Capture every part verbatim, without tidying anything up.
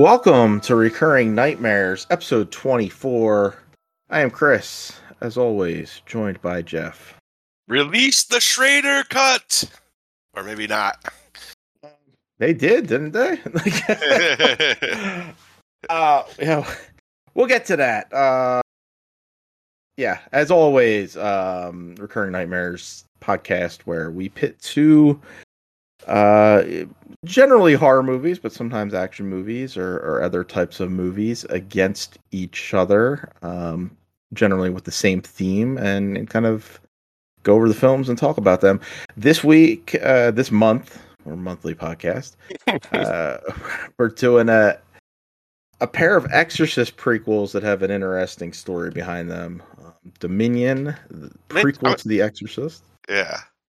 Welcome to Recurring Nightmares, episode twenty-four. I am Chris, as always, joined by Jeff. Release the Schrader cut! Or maybe not. They did, didn't they? uh, yeah, we'll get to that. Uh, yeah, as always, um, Recurring Nightmares podcast where we pit two uh, generally horror movies, but sometimes action movies or, or other types of movies against each other, um, generally with the same theme, and, and kind of go over the films and talk about them. This week, uh, this month, or monthly podcast, uh, we're doing a a pair of Exorcist prequels that have an interesting story behind them. Um, Dominion, the prequel to The Exorcist. Yeah.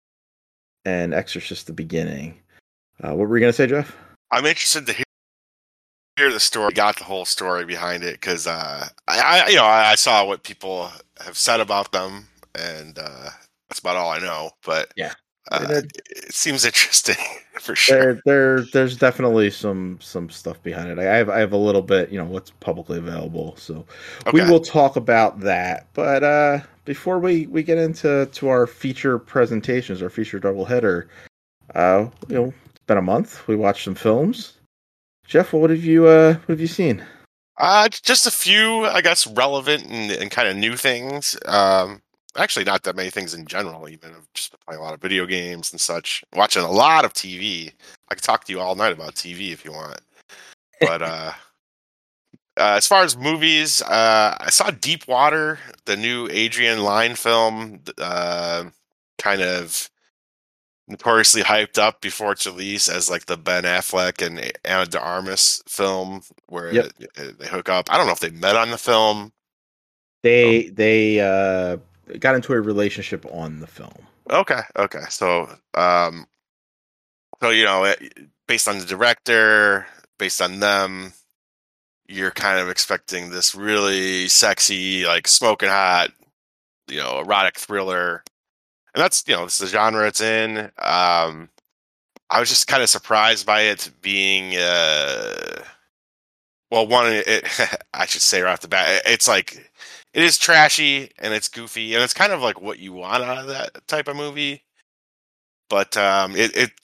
And Exorcist the Beginning. Uh, what were you going to say, Jeff? I'm interested to hear, hear the story, got the whole story behind it, because uh, I, I, you know, I, I saw what people have said about them, and uh, that's about all I know. But yeah, uh, it, it seems interesting for sure. There, there, there's definitely some some stuff behind it. I have, I have a little bit, you know, what's publicly available, so okay. We will talk about that. But uh, before we, we get into to our feature presentations, our feature doubleheader, uh, you know, it's been a month. We watched some films. Jeff, what have you uh, what have you seen? Uh, just a few, I guess, relevant and, and kind of new things. Um, actually, not that many things in general. Even I've just been playing a lot of video games and such, watching a lot of T V. I could talk to you all night about T V if you want. But uh, uh, as far as movies, uh, I saw Deep Water, the new Adrian Lyne film, uh, kind of notoriously hyped up before its release as like the Ben Affleck and Ana de Armas film where yep. it, it, they hook up. I don't know if they met on the film. They um, they uh, got into a relationship on the film. Okay, okay. So, um, so you know, it, based on the director, based on them, you're kind of expecting this really sexy, like smoking hot, you know, erotic thriller. And that's, you know, it's the genre it's in. Um, I was just kind of surprised by it being, uh, well, one, it, I should say right off the bat, it's like, it is trashy and it's goofy and it's kind of like what you want out of that type of movie. But um, it, it,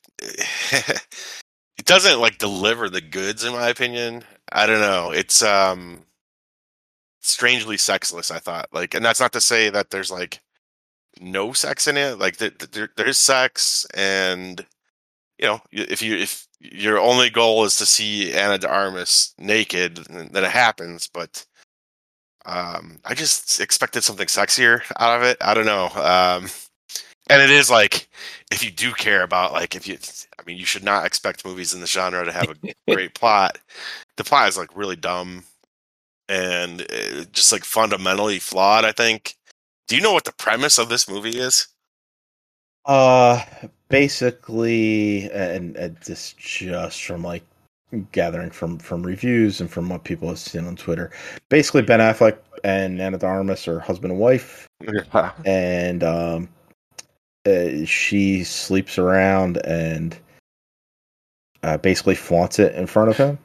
it doesn't like deliver the goods, in my opinion. I don't know. It's um, strangely sexless, I thought. Like, and that's not to say that there's like, no sex in it. Like there, there's sex, and you know, if you if your only goal is to see Ana de Armas naked, then it happens. But um, I just expected something sexier out of it. I don't know. Um, and it is like, if you do care about like, if you, I mean, you should not expect movies in the genre to have a great plot. The plot is like really dumb and just like fundamentally flawed, I think. Do you know what the premise of this movie is? Uh, basically, and, and this just from like gathering from, from reviews and from what people have seen on Twitter. Basically, Ben Affleck and Ana de Armas are husband and wife, yeah. and um, uh, she sleeps around and uh, basically flaunts it in front of him.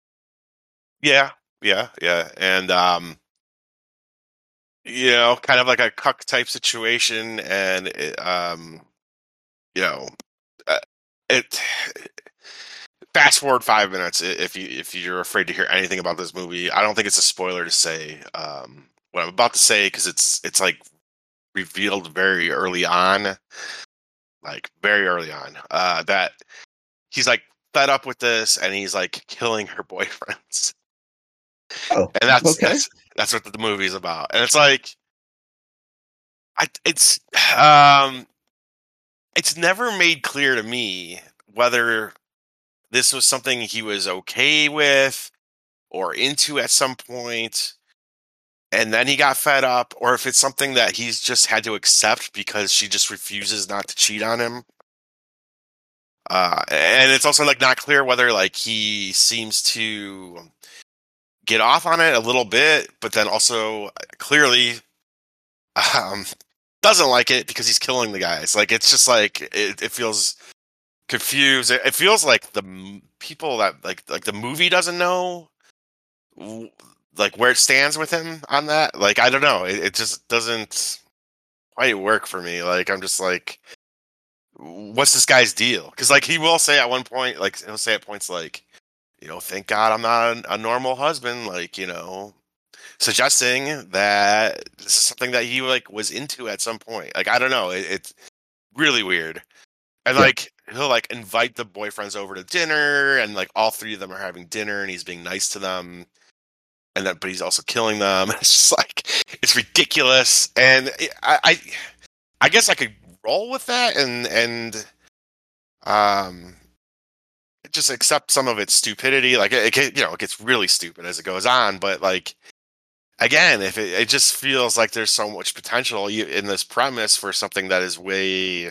Yeah, yeah, yeah, and um. You know, kind of like a cuck type situation, and it, um, you know, uh, it. Fast forward five minutes if you if you're afraid to hear anything about this movie. I don't think it's a spoiler to say um, what I'm about to say because it's it's like revealed very early on, like very early on, uh, that he's like fed up with this and he's like killing her boyfriends. Oh, and that's okay. that's that's what the movie's about, and it's like, I it's um, it's never made clear to me whether this was something he was okay with or into at some point, and then he got fed up, or if it's something that he's just had to accept because she just refuses not to cheat on him. Uh, and it's also like not clear whether like he seems to get off on it a little bit, but then also clearly um, doesn't like it because he's killing the guys. Like, it's just like, it, it feels confused. It, it feels like the people that like like the movie doesn't know like where it stands with him on that. Like I don't know, it, it just doesn't quite work for me. Like I'm just like, what's this guy's deal? Because like he will say at one point, like he'll say at points like, you know, thank God I'm not a, a normal husband. Like you know, suggesting that this is something that he like was into at some point. Like I don't know, it, it's really weird. And Yeah. like he'll like invite the boyfriends over to dinner, and like all three of them are having dinner, and he's being nice to them, and that but he's also killing them. It's just like it's ridiculous, and I I, I guess I could roll with that, and and um just accept some of its stupidity. Like it, it you know it gets really stupid as it goes on, but like. Again, if it, it just feels like there's so much potential in this premise for something that is way,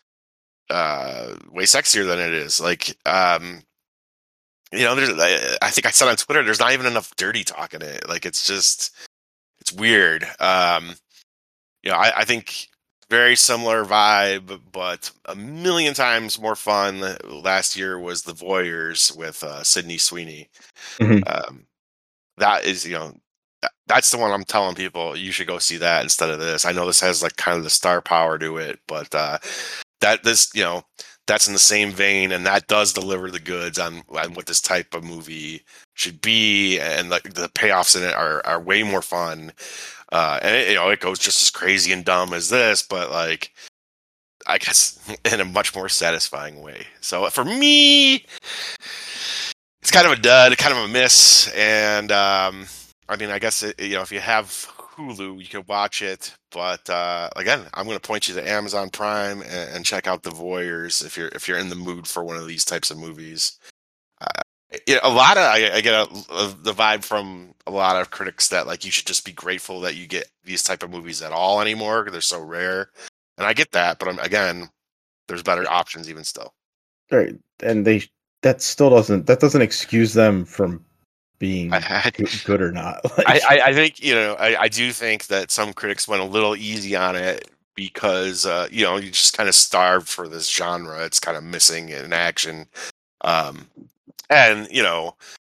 uh, way sexier than it is. Like, um, you know, there's, I, I think I said on Twitter, there's not even enough dirty talk in it. Like, it's just, it's weird. Um, you know, I, I think very similar vibe, but a million times more fun. Last year was The Voyeurs with uh, Sydney Sweeney. Mhm. Um, that is, you know. That's the one I'm telling people you should go see that instead of this. I know this has like kind of the star power to it, but uh, that this you know that's in the same vein, and that does deliver the goods on, on what this type of movie should be, and like the payoffs in it are are way more fun. Uh, and it, you know it goes just as crazy and dumb as this, but like I guess in a much more satisfying way. So for me, it's kind of a dud, kind of a miss, and. Um, I mean, I guess, it, you know, if you have Hulu, you can watch it. But uh, again, I'm going to point you to Amazon Prime and, and check out The Voyeurs if you're if you're in the mood for one of these types of movies. Uh, you know, a lot of I, I get a, a, the vibe from a lot of critics that like you should just be grateful that you get these type of movies at all anymore because they're so rare. And I get that, but I'm, again, there's better options even still. Right, and they that still doesn't that doesn't excuse them from being I, good, good or not. I, Like, I, I think you know I, I do think that some critics went a little easy on it because uh, you know you just kind of starved for this genre. It's kind of missing in action, um, and you know,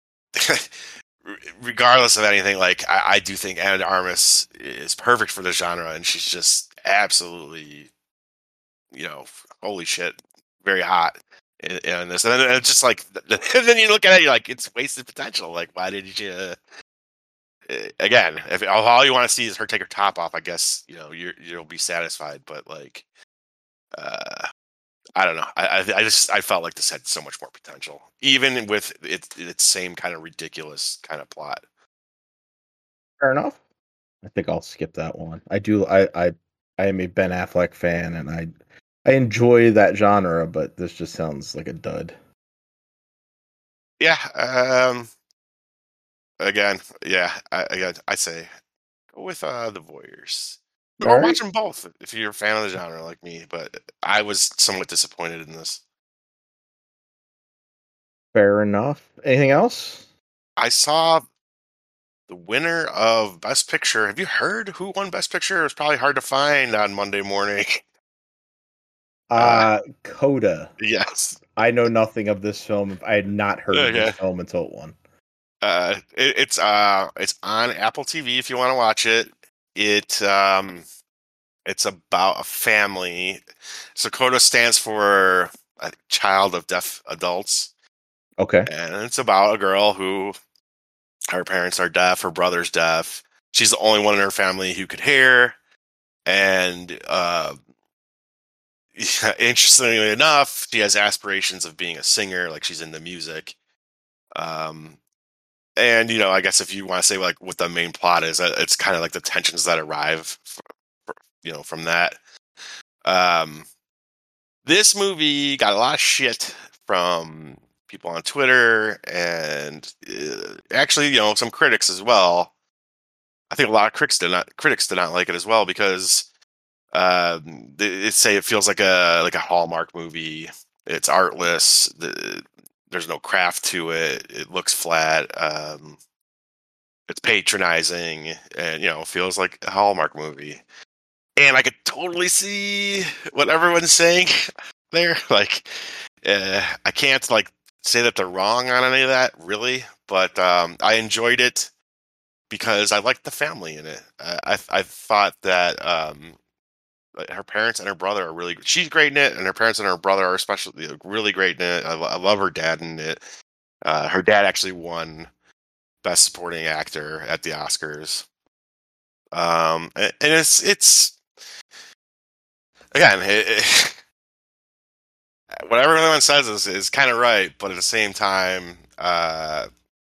regardless of anything, like I, I do think Anna de Armas is perfect for the genre, and she's just absolutely, you know, holy shit, very hot. In, in this, and then it's just like, and then you look at it, you're like, it's wasted potential. Like, why did you? Uh, Again, if all you want to see is her take her top off, I guess you know you're, you'll be satisfied. But like, uh, I don't know. I, I I just I felt like this had so much more potential, even with its its same kind of ridiculous kind of plot. fair enough. I think I'll skip that one. I do. I I I am a Ben Affleck fan, and I I enjoy that genre, but this just sounds like a dud. Yeah. Um. Again, yeah. I again, I say go with uh the Voyeurs. All Or right, watch them both if you're a fan of the genre like me. But I was somewhat disappointed in this. fair enough. Anything else? I saw the winner of Best Picture. Have you heard who won Best Picture? It was probably hard to find on Monday morning. Uh, Uh, Coda. yes. I know nothing of this film. I had not heard of Okay. this film until it won. Uh, it, it's uh, it's on Apple T V if you want to watch it. It um, it's about a family. So CODA stands for a child of deaf adults, Okay. and it's about a girl who her parents are deaf, her brother's deaf. She's the only one in her family who could hear, and uh, interestingly enough, she has aspirations of being a singer. Like she's into music. Um, and you know, I guess if you want to say like what the main plot is, it's kind of like the tensions that arrive, for, for, you know, from that. Um, this movie got a lot of shit from people on Twitter and uh, actually, you know, some critics as well. I think a lot of critics did not critics did not like it as well because um, they say it feels like a like a Hallmark movie. It's artless. The, there's no craft to it. It looks flat. Um, it's patronizing, and you know, feels like a Hallmark movie. And I could totally see what everyone's saying there. Like, uh, I can't like say that they're wrong on any of that, really, but um, I enjoyed it because I liked the family in it. I I, I thought that um, like, her parents and her brother are really. She's great in it, and her parents and her brother are especially really great in it. I, lo- I love her dad in it. Uh, her dad actually won Best Supporting Actor at the Oscars. Um, and, and it's it's again, it, it, what everyone says is is kind of right, but at the same time, uh,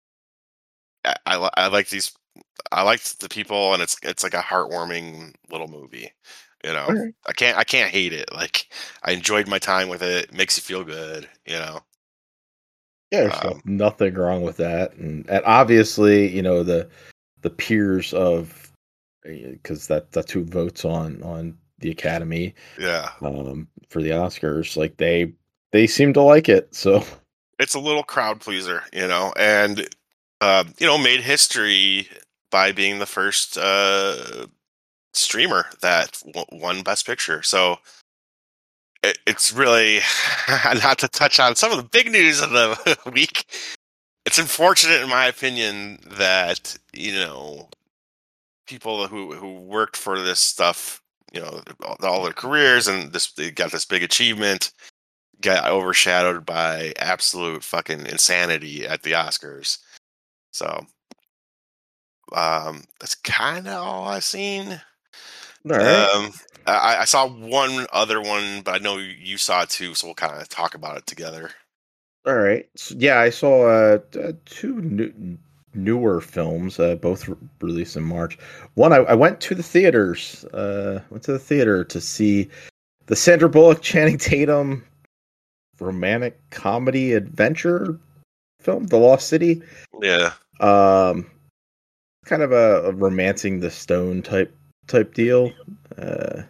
I, I li- I like these. I liked the people, and it's it's like a heartwarming little movie. You know, All right. I can't I can't hate it. Like I enjoyed my time with it. It makes you feel good. You know, Yeah, there's no, um, nothing wrong with that, and and obviously, you know, the the peers of, because that that's who votes on on the Academy yeah, um for the Oscars. Like they they seem to like it. So it's a little crowd pleaser. You know, and uh, you know, made history by being the first uh, streamer that w- won Best Picture. So it, it's really not to touch on some of the big news of the week. It's unfortunate, in my opinion, that you know people who who worked for this stuff, you know, all, all their careers and this they got this big achievement, got overshadowed by absolute fucking insanity at the Oscars. So um, that's kind of all I've seen. all right. Um, I, I saw one other one, but I know you saw it too, so we'll kind of talk about it together. All right. So, yeah, I saw uh, uh, two new, newer films, uh, both re- released in March. One, I, I went to the theaters. Uh, went to the theater to see the Sandra Bullock, Channing Tatum romantic comedy adventure film, The Lost City. Yeah, Um, kind of a, a romancing the stone type type deal. Uh,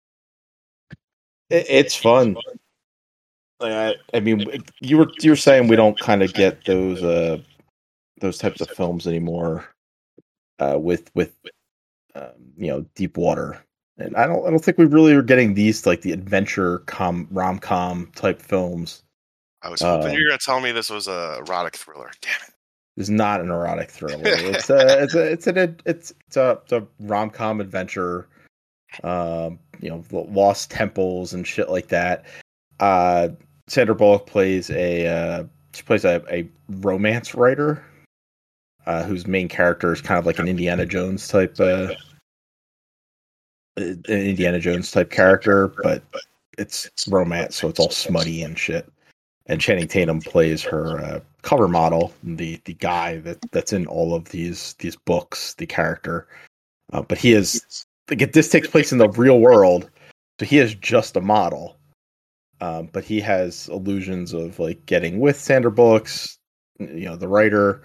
it, it's fun. Like, I, I mean, you were you were saying we don't kind of get those uh those types of films anymore uh, with with um, you know Deep Water, and I don't I don't think we really are getting these like the adventure com rom com type films. I was hoping you Um, were gonna tell me this was a erotic thriller. Damn it's not an erotic thriller. it. It's a it's a it's an it's it's a, it's a rom com adventure. Um, you know, lost temples and shit like that. Uh, Sandra Bullock plays a uh, she plays a, a romance writer uh, whose main character is kind of like an Indiana Jones type, uh, an Indiana Jones type character, but it's romance, so it's all smutty and shit. And Channing Tatum plays her uh, cover model, the the guy that, that's in all of these these books, the character. Uh, but he is like this takes place in the real world, so he is just a model. Um, but he has illusions of like getting with Sandra Bullock's, you know, the writer.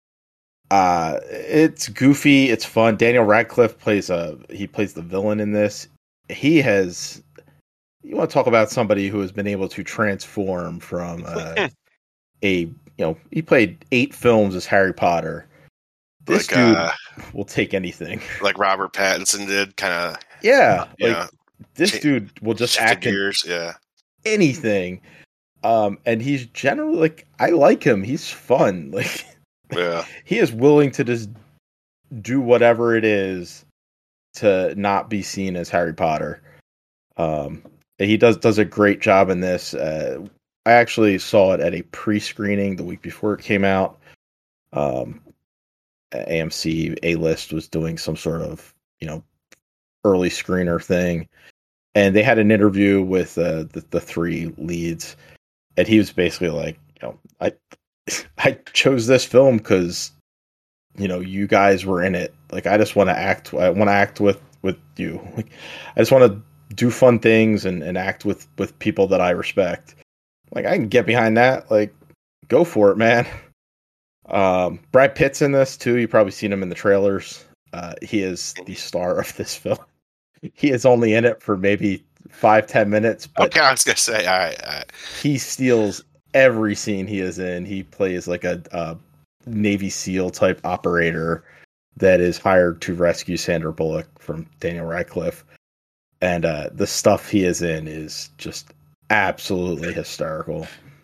Uh, it's goofy, it's fun. Daniel Radcliffe plays a he plays the villain in this. He has you want to talk about somebody who has been able to transform from uh, a you know he played eight films as Harry Potter. This like dude uh, will take anything. like Robert Pattinson did, kind of. Yeah, like Yeah, this cha- dude will just shifted act in gears. Yeah, anything. Um, and he's generally like I like him. He's fun. Like yeah. he is willing to just do whatever it is to not be seen as Harry Potter. Um, and he does does a great job in this. Uh, I actually saw it at a pre-screening the week before it came out. Um, A M C A List was doing some sort of you know early screener thing, and they had an interview with uh, the the three leads, and he was basically like, you know, I I chose this film because you know you guys were in it. Like I just want to act. I want to act with with you. Like I just want to do fun things and, and act with with people that I respect. Like I can get behind that. Like go for it, man. Um, Brad Pitt's in this too. You've probably seen him in the trailers. Uh, he is the star of this film. He is only in it for maybe five ten minutes, but Okay, I was gonna say, all right, all right. he steals every scene he is in. He plays like a, a Navy SEAL type operator that is hired to rescue Sandra Bullock from Daniel Radcliffe. And uh, the stuff he is in is just absolutely hysterical.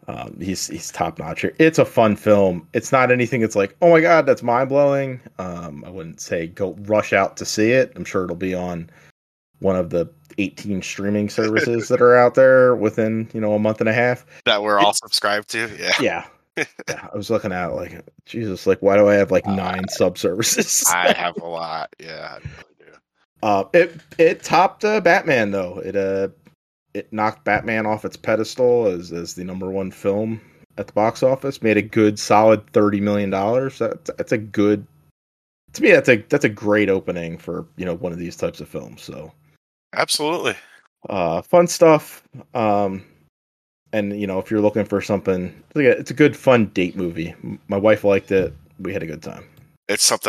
Um, he's he's top notch here. It's a fun film. It's not anything that's like, oh my god, that's mind blowing. Um, I wouldn't say go rush out to see it. I'm sure it'll be on one of the eighteen streaming services that are out there within, you know, a month and a half. That we're all subscribed to. Yeah. Yeah. Yeah. I was looking at it like, Jesus, like, why do I have like nine uh, sub services? I have a lot. Yeah, I really do. Uh, it it topped uh, Batman though. It uh it knocked Batman off its pedestal as as the number one film at the box office. Made a good solid thirty million dollars. That's that's a good to me. That's a that's a great opening for, you know, one of these types of films. So. Absolutely. Uh, fun stuff. Um, and you know, if you're looking for something, it's a good, fun date movie. My wife liked it. We had a good time. It's something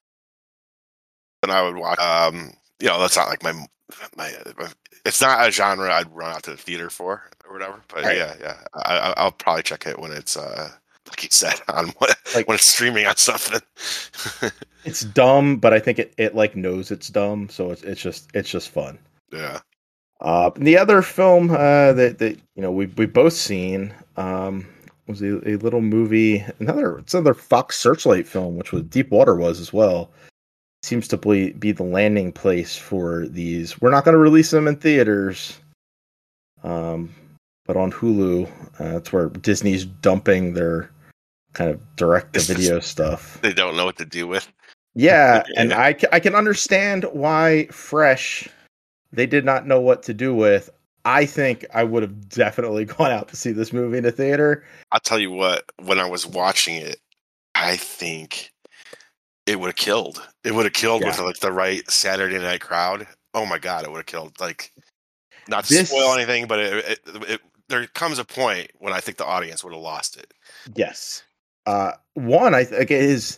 I would watch. Um, you know, that's not like my, my, my it's not a genre I'd run out to the theater for or whatever. But right. yeah, yeah, I, I'll probably check it when it's, uh, like you said, on what, like when it's streaming on something. It's dumb, but I think it, it like knows it's dumb, so it's it's just it's just fun. Yeah. Uh, the other film uh, that that you know we we both seen um, was a, a little movie, another it's another Fox Searchlight film, which was Deepwater was as well. Seems to be be the landing place for these. We're not going to release them in theaters, um, but on Hulu, uh, that's where Disney's dumping their kind of direct to video stuff. They don't know what to do with. Yeah, and I I can understand why Fresh. They did not know what to do with. I think I would have definitely gone out to see this movie in the theater. I'll tell you what, when I was watching it, I think it would have killed. It would have killed yeah. with like the right Saturday night crowd. Oh my God, it would have killed. Like, not to this, spoil anything, but it, it, it, there comes a point when I think the audience would have lost it. Yes. Uh, one, I think is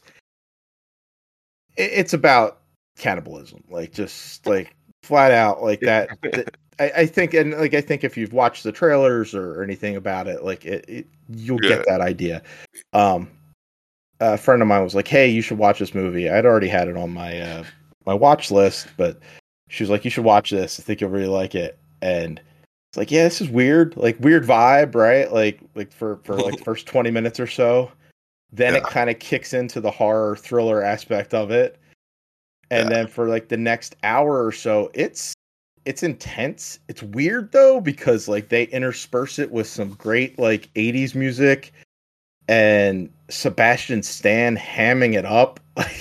it, it's about cannibalism. Like, just like, flat out like that. I, I think, and like I think, if you've watched the trailers or, or anything about it, like it, it you'll yeah. get that idea. Um, a friend of mine was like, "Hey, you should watch this movie." I'd already had it on my uh, my watch list, but she was like, "You should watch this. I think you'll really like it." And it's like, yeah, this is weird, like weird vibe, right? Like like for for like the first twenty minutes or so, then yeah. it kind of kicks into the horror thriller aspect of it. And yeah. then for like the next hour or so, it's it's intense. It's weird though, because like they intersperse it with some great like eighties music and Sebastian Stan hamming it up.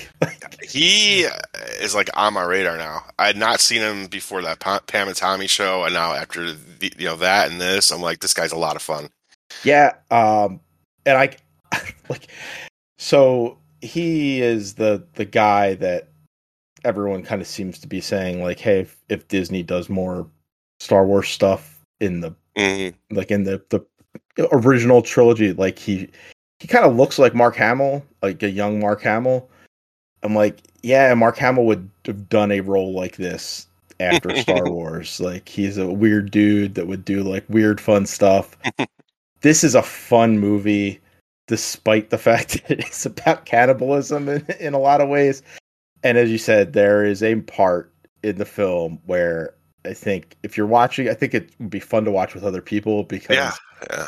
He is like on my radar now. I had not seen him before that Pam and Tommy show, and now after the, you know that and this, I'm like, this guy's a lot of fun. Yeah, um, and I like so he is the the guy that everyone kind of seems to be saying, like, hey, if, if Disney does more Star Wars stuff in the mm-hmm. like in the, the original trilogy, like he he kind of looks like Mark Hamill, like a young Mark Hamill. I'm like, yeah, Mark Hamill would have done a role like this after Star Wars. Like, he's a weird dude that would do like weird fun stuff. This is a fun movie, despite the fact that it's about cannibalism in, in a lot of ways. And as you said, there is a part in the film where I think if you're watching, I think it would be fun to watch with other people, because yeah, yeah.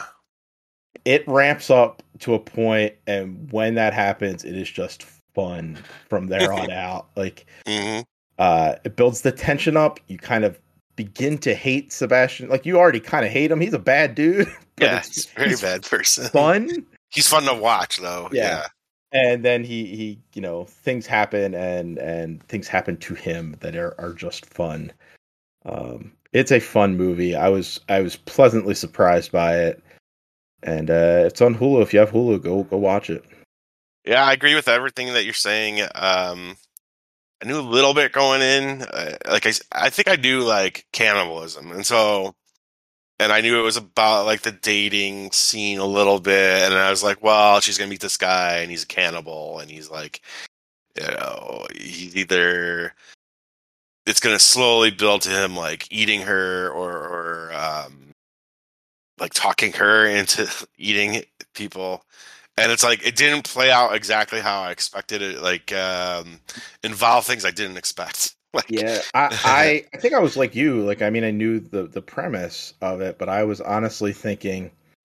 it ramps up to a point, and when that happens, it is just fun from there on out. Like, mm-hmm. uh, it builds the tension up. You kind of begin to hate Sebastian. Like, you already kind of hate him. He's a bad dude. Yeah, he's a very he's bad person. Fun. He's fun to watch, though. Yeah. yeah. And then he, he, you know, things happen and, and things happen to him that are, are just fun. Um, it's a fun movie. I was, I was pleasantly surprised by it, and uh, it's on Hulu. If you have Hulu, go, go watch it. Yeah, I agree with everything that you're saying. Um, I knew a little bit going in, uh, like I, I think I knew like cannibalism, and so. And I knew it was about like the dating scene a little bit, and I was like, well, she's gonna meet this guy, and he's a cannibal, and he's like, you know, he's either it's gonna slowly build to him like eating her, or, or um, like talking her into eating people, and it's like it didn't play out exactly how I expected it. Like, um, involve things I didn't expect. Like, yeah, I, I I think I was like you. Like, I mean, I knew the, the premise of it, but I was honestly thinking,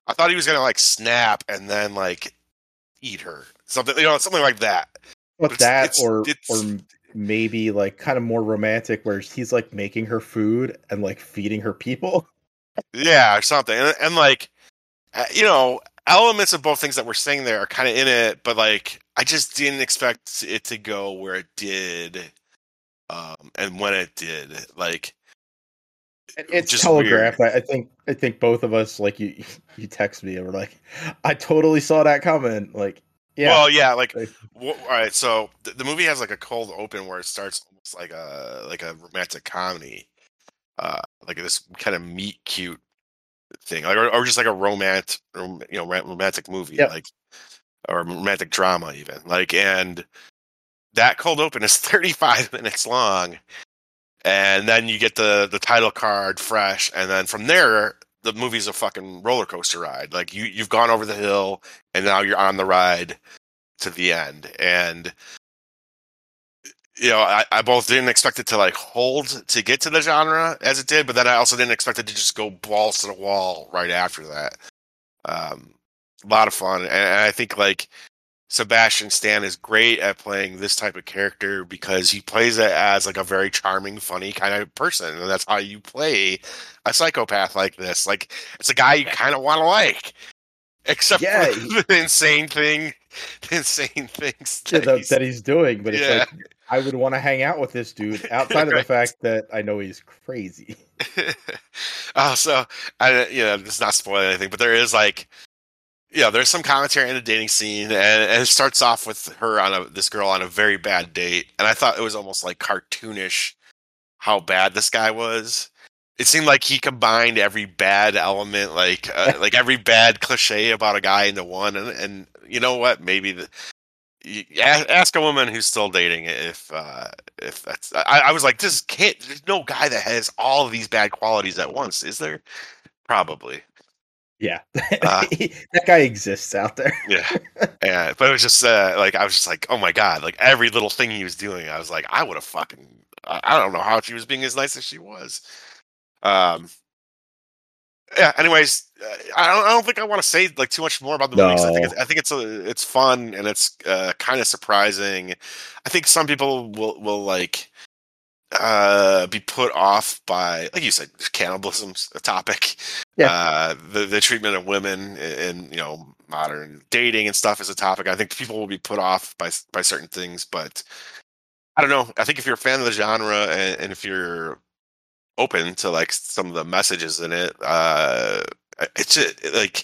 I thought he was gonna like snap and then like eat her, something you know, something like that. But But it's that, it's or it's or maybe like kind of more romantic, where he's like making her food and like feeding her people. yeah, or something, and, and like uh, you know, elements of both things that we're saying there are kind of in it, but like I just didn't expect it to go where it did, um, and when it did, like It's just weird. telegraphed. I, I think I think both of us, like, you you text me and we're like, I totally saw that coming. Like, yeah. Well, yeah, like Like, wh- all right, so the, the movie has like a cold open where it starts almost like a like a romantic comedy, uh, like this kind of meet cute thing, like or, or just like a romance, rom- you know, rom- romantic movie, yep. like or romantic drama even, like and that cold open is thirty-five minutes long, and then you get the the title card fresh, and then from there the movie's a fucking roller coaster ride. Like you you've gone over the hill, and now you're on the ride to the end, and you know I, I both didn't expect it to like hold to get to the genre as it did, but then I also didn't expect it to just go balls to the wall right after that. Um, a lot of fun, and, and I think like Sebastian Stan is great at playing this type of character because he plays it as like a very charming, funny kind of person, and that's how you play a psychopath like this. Like it's a guy you kind of want to like, except for Yeah, he, the insane thing, the insane things yeah, that that, he's that he's doing, but it's yeah. like I would want to hang out with this dude outside of the Right. fact that I know he's crazy. uh, so I, you know, it's not spoiling anything, but there is like yeah, there's some commentary in the dating scene, and, and it starts off with her on a this girl on a very bad date, and I thought it was almost like cartoonish how bad this guy was. It seemed like he combined every bad element, like uh, like every bad cliche about a guy into one, and and you know what? Maybe the you, ask a woman who's still dating if uh, if that's. I, I was like, this can't. There's no guy that has all of these bad qualities at once, is there? Probably. Yeah, Uh, that guy exists out there. Yeah, and but it was just uh, like I was just like, oh my god, like every little thing he was doing, I was like, I would have fucking, I, I don't know how she was being as nice as she was. Um, yeah. Anyways, uh, I don't, I don't think I want to say like too much more about the movie because I think it's, No. I think it's a, it's fun and it's uh, kind of surprising. I think some people will will like uh be put off by, like you said, cannibalism's a topic, Yeah. uh the, the treatment of women in, you know, modern dating and stuff is a topic. I think people will be put off by by certain things, but I don't know, I think if you're a fan of the genre and, and if you're open to like some of the messages in it, uh it's just, like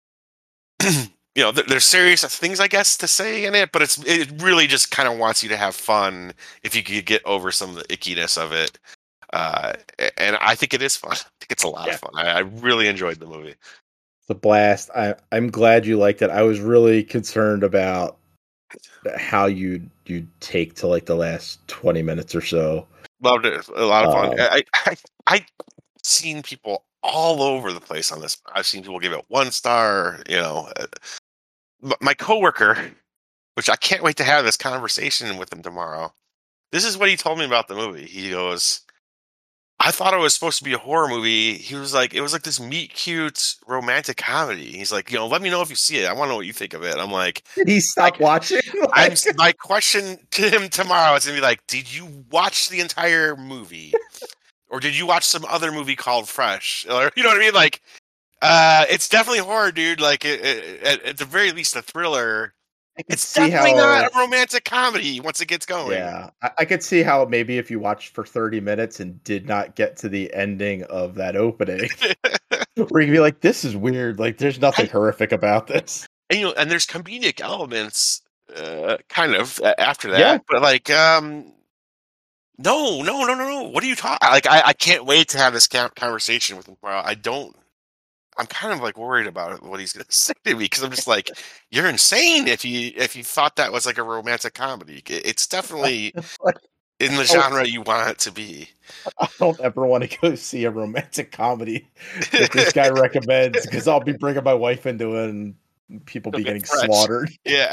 you know, there, there's serious things, I guess, to say in it, but it's it really just kind of wants you to have fun if you could get over some of the ickiness of it. Uh, and I think it is fun. I think it's a lot of Yeah. fun. I, I really enjoyed the movie. It's a blast. I, I'm glad you liked it. I was really concerned about how you you take to like the last twenty minutes or so. Loved it. A lot of fun. Um, I I I seen people all over the place on this. I've seen people give it one star. You know, uh, my coworker, which I can't wait to have this conversation with him tomorrow. This is what he told me about the movie. He goes, I thought it was supposed to be a horror movie. He was like, it was like this meet cute romantic comedy. He's like, you know, let me know if you see it. I want to know what you think of it. I'm like, did he I, stop watching? I'm Like, my question to him tomorrow is gonna be like, did you watch the entire movie, or did you watch some other movie called Fresh? Or you know what I mean? Like, uh, it's definitely horror, dude. Like, it, it, at, at the very least, a thriller. I could It's see definitely how. not a romantic comedy once it gets going. Yeah, I, I could see how maybe if you watched for thirty minutes and did not get to the ending of that opening, where you'd be like, "This is weird. Like, there's nothing I, horrific about this." and, you know, and there's comedic elements, uh, kind of uh, after Yeah, that, but like, um, no, no, no, no, no. What are you talking? Like, I, I can't wait to have this conversation with him tomorrow. I don't. I'm kind of like worried about what he's going to say to me because I'm just like, you're insane if you if you thought that was like a romantic comedy. It's definitely like, in the oh, genre you want it to be. I don't ever want to go see a romantic comedy that this guy recommends because I'll be bringing my wife into it and people be getting Fresh. slaughtered. Yeah.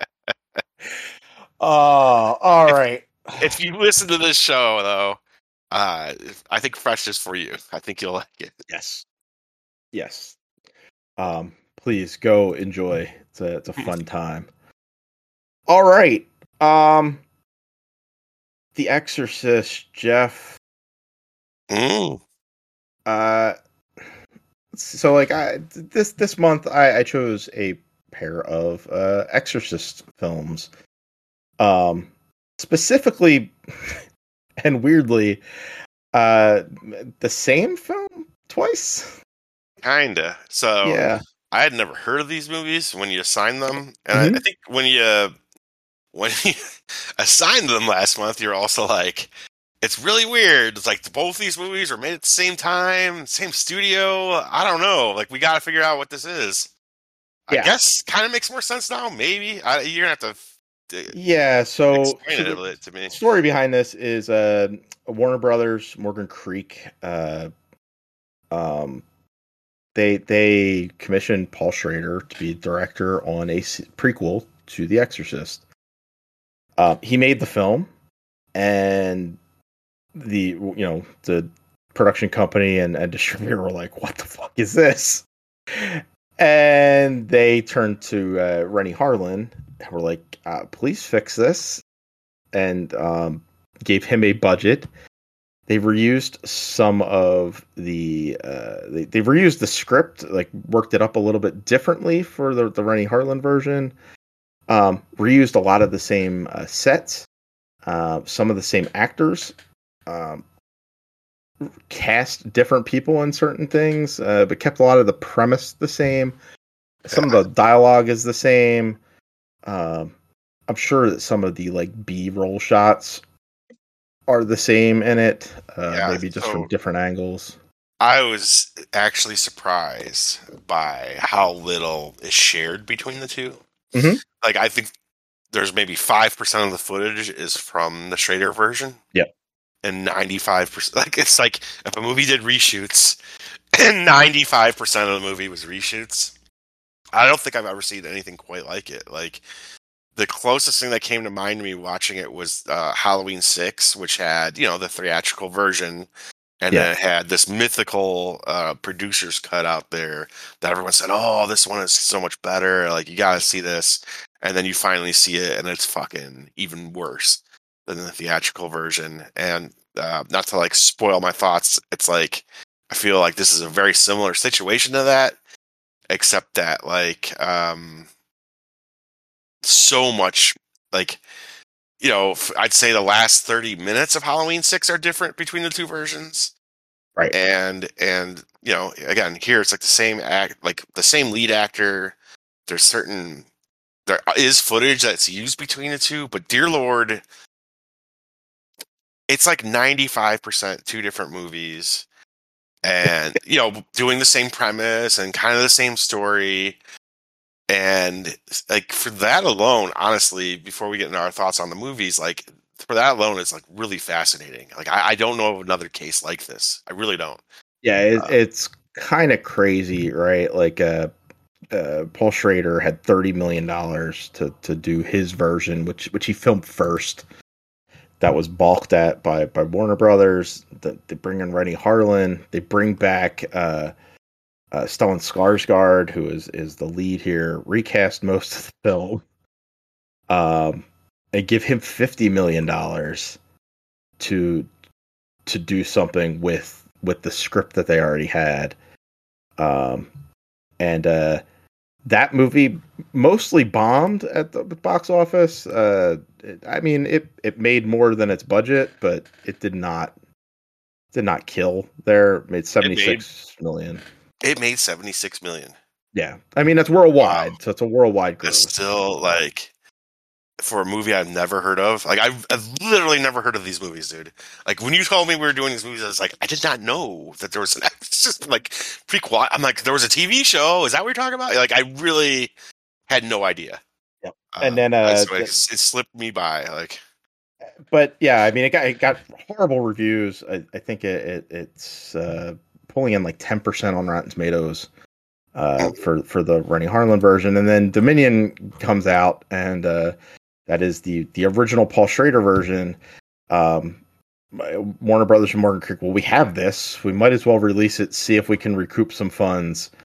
Oh, all If, right. if you listen to this show though, uh, I think Fresh is for you. I think you'll like it. Yes. Yes. Um, please go enjoy. It's a it's a fun time. All right. Um, The Exorcist, Jeff. Mm. Uh, so like I this this month I, I chose a pair of uh Exorcist films. Um, specifically and weirdly, uh, the same film twice. Kinda. So Yeah. I had never heard of these movies when you assigned them, and Mhm. I, I think when you when you assigned them last month, you're also like, it's really weird. It's like both these movies are made at the same time, same studio. I don't know. Like we got to figure out what this is. I Yeah. guess kind of makes more sense now. Maybe I, you're gonna have to uh, Yeah. So, explain so it a the bit to me. story behind this is uh, Warner Brothers, Morgan Creek. Uh, um, they they commissioned Paul Schrader to be director on a s- prequel to The Exorcist. Uh, he made the film, and the you know the production company and, and distributor were like, "What the fuck is this?" And they turned to uh, Rennie Harlan and were like, uh, "Please fix this," and um, gave him a budget. They reused some of the uh, they they reused the script, like worked it up a little bit differently for the the Rennie Harlan version. Um, reused a lot of the same uh, sets, uh, some of the same actors. Um, cast different people in certain things, uh, but kept a lot of the premise the same. Some of Yeah. the dialogue is the same. Um, I'm sure that some of the like B roll shots are the same in it, uh, Yeah. maybe just from So different angles. I was actually surprised by how little is shared between the two. Mm-hmm. Like I think there's maybe five percent of the footage is from the Schrader version. Yep. And ninety-five percent, like it's like if a movie did reshoots and ninety-five percent of the movie was reshoots, I don't think I've ever seen anything quite like it. Like the closest thing that came to mind to me watching it was uh, Halloween six, which had, you know, the theatrical version, and Yeah. then it had this mythical uh, producer's cut out there that everyone said, oh, this one is so much better. Like, you got to see this. And then you finally see it, and it's fucking even worse than the theatrical version. And uh, not to like spoil my thoughts, it's like, I feel like this is a very similar situation to that, except that, like, um, so much, like, you know, I'd say the last thirty minutes of Halloween six are different between the two versions. Right. And, and, you know, again, here it's like the same act, like the same lead actor. There's certain, there is footage that's used between the two, but dear Lord, it's like ninety-five percent two different movies and, you know, doing the same premise and kind of the same story. And like for that alone, honestly, before we get into our thoughts on the movies, like for that alone, it's like really fascinating. Like I, I don't know of another case like this. I really don't. Yeah, it, Uh, it's kind of crazy, right? Like, uh, uh, Paul Schrader had thirty million dollars to to do his version, which which he filmed first. That was balked at by by Warner Brothers. The, they bring in Rennie Harlan. They bring back uh, uh, Stellan Skarsgård, who is is the lead here. Recast most of the film, um, and give him fifty million dollars to to do something with with the script that they already had. Um, and uh, that movie mostly bombed at the box office. Uh, it, I mean, it it made more than its budget, but it did not did not kill. There it made seventy six million. it made seventy-six million. Yeah, I mean that's Wow. worldwide, so it's a worldwide growth. That's still like for a movie I've never heard of. Like I've, I've literally never heard of these movies, dude. Like when you told me we were doing these movies, I was like, I did not know that there was an it's just like prequel. I'm like, there was a T V show. Is that what you're talking about? Like I really had no idea. Yep. Uh, And then, uh, so it, it slipped me by. Like, but yeah, I mean, it got it got horrible reviews. I, I think it, it it's uh, pulling in like ten percent on Rotten Tomatoes uh, for for the Rennie Harlan version, and then Dominion comes out, and uh, that is the the original Paul Schrader version. Um, Warner Brothers and Morgan Creek. Well, we have this. We might as well release it. See if we can recoup some funds.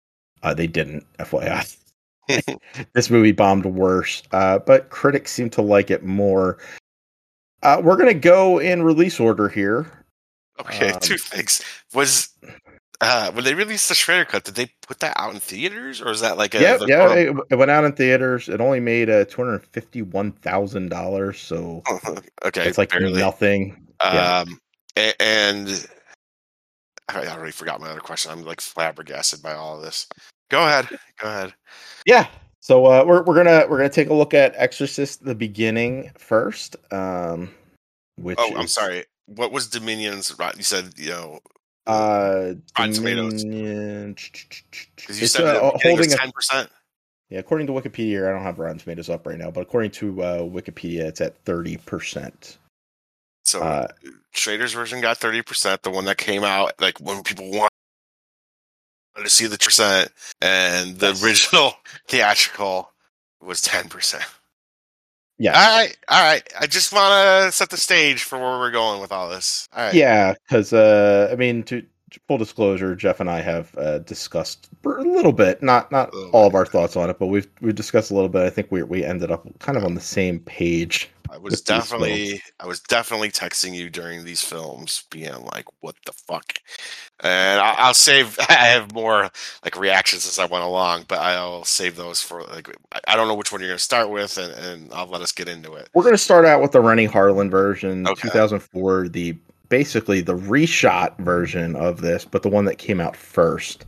Uh, they didn't, F Y I. This movie bombed worse, uh, but critics seem to like it more. Uh, we're going to go in release order here. Okay, Um, two things. Was uh, when they released the Shredder cut, did they put that out in theaters, or is that like a? yeah, the yeah, total- it, it went out in theaters. It only made uh, two hundred fifty-one thousand dollars, so okay, it's like barely. nothing. Yeah. Um, a- and I already forgot my other question. I'm like flabbergasted by all of this. Go ahead. Go ahead. Yeah. So uh, we're we're gonna we're gonna take a look at Exorcist: The Beginning first. Um, which Oh, I'm is, sorry. What was Dominion's? rot- You said you know. Uh, Rotten Tomatoes. Dominion. Because you It's said uh, the beginning was holding a ten percent. yeah. According to Wikipedia, I don't have Rotten Tomatoes up right now, but according to uh, Wikipedia, it's at thirty percent. So Uh, Schrader's version got thirty percent. The one that came out, like when people wanted to see the percent, and the Yes. original theatrical was ten percent. Yeah. All right, all right. I just want to set the stage for where we're going with all this. All right. Yeah, because uh, I mean, to, to full disclosure, Jeff and I have uh, discussed for a little bit, not not Little all bit. of our thoughts on it, but we've we discussed a little bit. I think we we ended up kind of on the same page. I was with these definitely, films. I was definitely texting you during these films, being like, "What the fuck?" And I, I'll save. I have more like reactions as I went along, but I'll save those for like. I- I don't know which one you're going to start with, and, and I'll let us get into it. We're going to start out with the Rennie Harlan version, Okay. two thousand four, the basically the reshot version of this, but the one that came out first.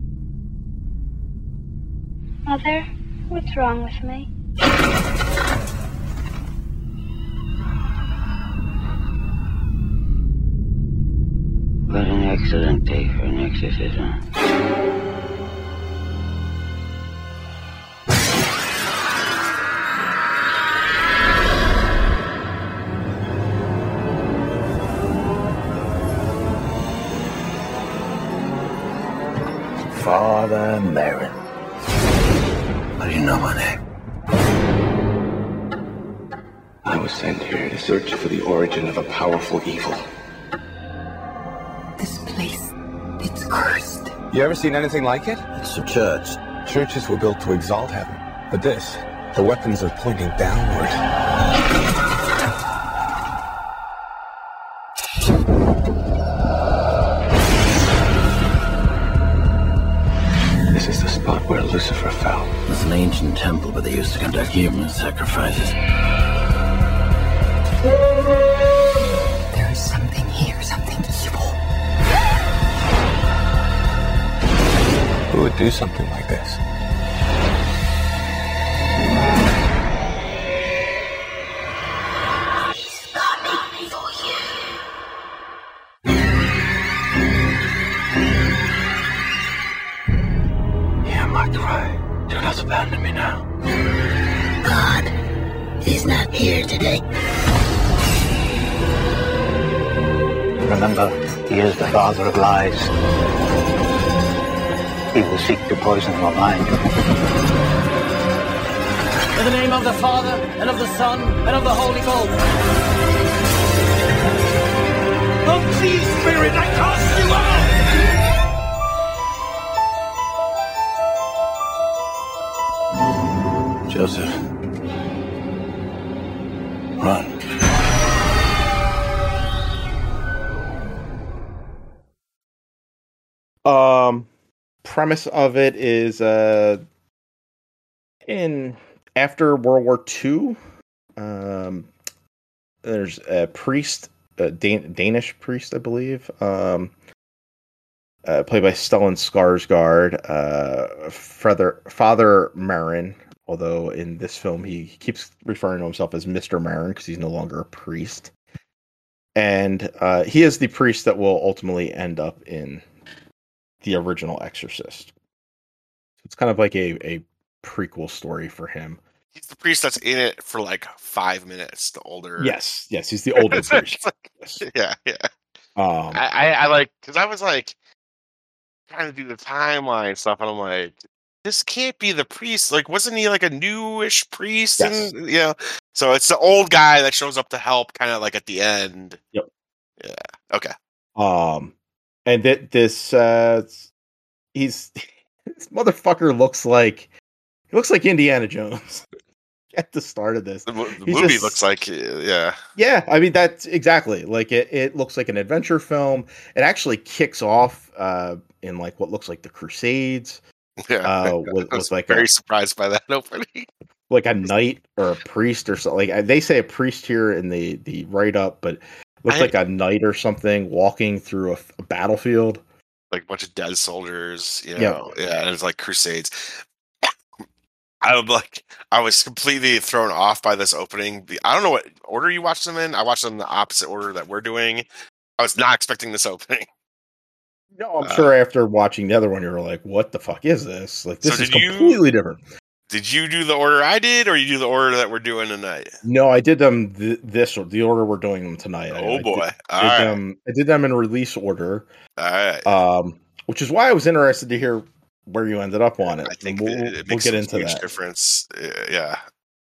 Mother, what's wrong with me? What an excellent day for an exorcism. Father Merrin. How do you know my name? I was sent here to search for the origin of a powerful evil. This place, it's cursed. You ever seen anything like it? It's a church. Churches were built to exalt heaven. But this, the weapons are pointing downward. This is the spot where Lucifer fell. It's an ancient temple where they used to conduct human sacrifices. There is something here, something evil. Who would do something like this? He's coming for you. Yeah, Mark right. Do not abandon me now. God is not here today. Remember, he is the father of lies. He will seek to poison your mind. In the name of the Father, and of the Son, and of the Holy Ghost. Unclean spirit, I cast you out! Joseph. Run. Um, premise of it is uh, in after World War Two, um, there's a priest, a Dan- Danish priest, I believe, um, uh, played by Stellan Skarsgård, uh, Father Father Merrin. Although in this film he keeps referring to himself as Mister Merrin because he's no longer a priest, and uh, he is the priest that will ultimately end up in the original Exorcist. It's kind of like a, a prequel story for him. He's the priest that's in it for like five minutes. The older, Yes, yes, he's the older priest. Yes. yeah, yeah. Um, I, I, I like because I was like trying to do the timeline stuff, and I'm like, this can't be the priest. Like, wasn't he like a newish priest? Yes. And you know, so it's the old guy that shows up to help, kind of like at the end. Yep. Yeah. Okay. um, and that this uh, he's This motherfucker looks like he looks like Indiana Jones at the start of this. The, mo- the He's movie just- looks like, uh, yeah. Yeah, I mean that's exactly like it. It looks like an adventure film. It actually kicks off uh, in like what looks like the Crusades. Yeah. Uh, with, I was with like very a, surprised by that opening. like a knight or a priest or something. Like they say a priest here in the the write up, but looks I- like a knight or something walking through a, a battlefield. Like a bunch of dead soldiers, you Yep. know. Yeah, and it's like Crusades. I would like. I was completely thrown off by this opening. The- I don't know what order you watched them in. I watched them in the opposite order that we're doing. I was not expecting this opening. No, I'm Uh, sure after watching the other one, you were like, "What the fuck is this? Like this So is did you- completely different." Did you do the order I did, or you do the order that we're doing tonight? No, I did them th- this the order we're doing them tonight. I- Oh I boy! did, All did right, them. I did them in release order. all right. Um, which is why I was interested to hear where you ended up on it. I think we'll, it, it we'll makes get a into huge that. difference. Uh, Yeah,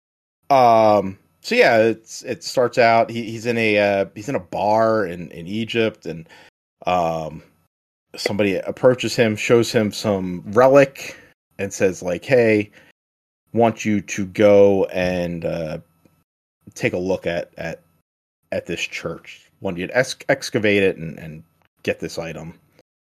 Um, so yeah, it's it starts out. He, he's in a uh, he's in a bar in, in Egypt, and um, somebody approaches him, shows him some relic, and says like, "Hey, want you to go and uh, take a look at at at this church. Want you to ex- excavate it and, and get this item."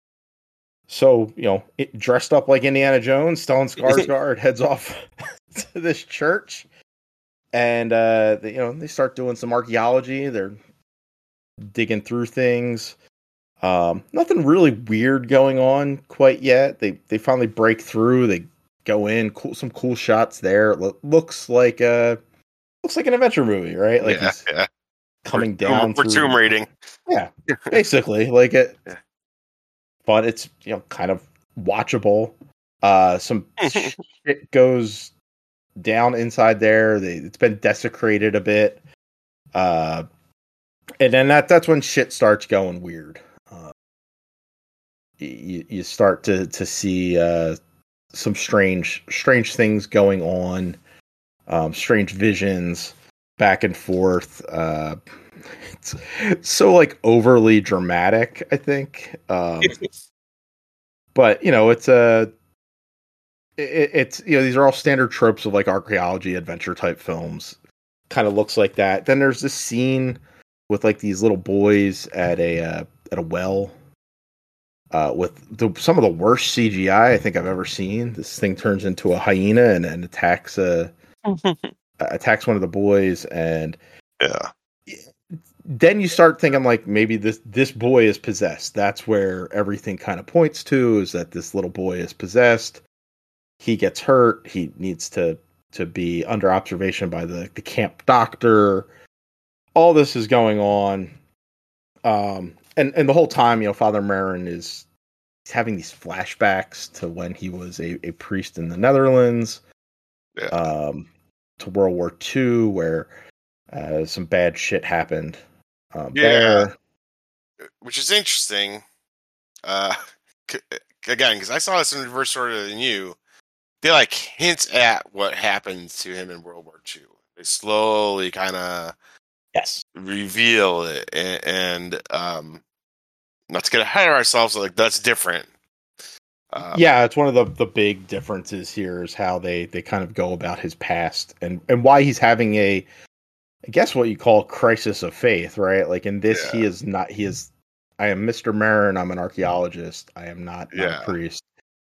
So, you know, it, dressed up like Indiana Jones, Stellan Skarsgård heads off to this church, and uh, they, you know, they start doing some archaeology. They're digging through things. Um, nothing really weird going on quite yet. They they finally break through. They go in. Cool, some cool shots there. Lo- looks like a looks like an adventure movie, right? Like yeah, he's yeah. coming We're, down. We're through- tomb raiding. Yeah, basically like it. Yeah. But it's, you know, kind of watchable. Uh, some shit goes down inside there. They, it's been desecrated a bit. Uh, and then that that's when shit starts going weird. Uh, you you start to to see uh, some strange strange things going on. Um, strange visions back and forth. Uh, it's so like overly dramatic, I think. Um, but you know, it's a it, it's you know these are all standard tropes of like archaeology adventure type films. Kind of looks like that. Then there's this scene with like these little boys at a uh, at a well. Uh, with the, some of the worst C G I I think I've ever seen. This thing turns into a hyena and, and attacks a attacks one of the boys, and Yeah. then you start thinking like maybe this this boy is possessed. That's where everything kind of points to, is that this little boy is possessed. He gets hurt. He needs to to be under observation by the the camp doctor. All this is going on, um, and and the whole time, you know, Father Merrin is he's having these flashbacks to when he was a, a priest in the Netherlands, Yeah. um, to World War Two, where uh, some bad shit happened. Um, Yeah. there. Which is interesting. Uh, c- again, because I saw this in reverse order than you. They like hint at what happened to him in World War Two. They slowly kind of Yes. reveal it, and, and um, not to get ahead of ourselves, like that's different. Um, Yeah, it's one of the, the big differences here is how they, they kind of go about his past and, and why he's having a, I guess what you call crisis of faith, right? Like in this, he Yeah. is not, he is, I am Mister Marin, I'm an archaeologist. I am not, not Yeah. a priest.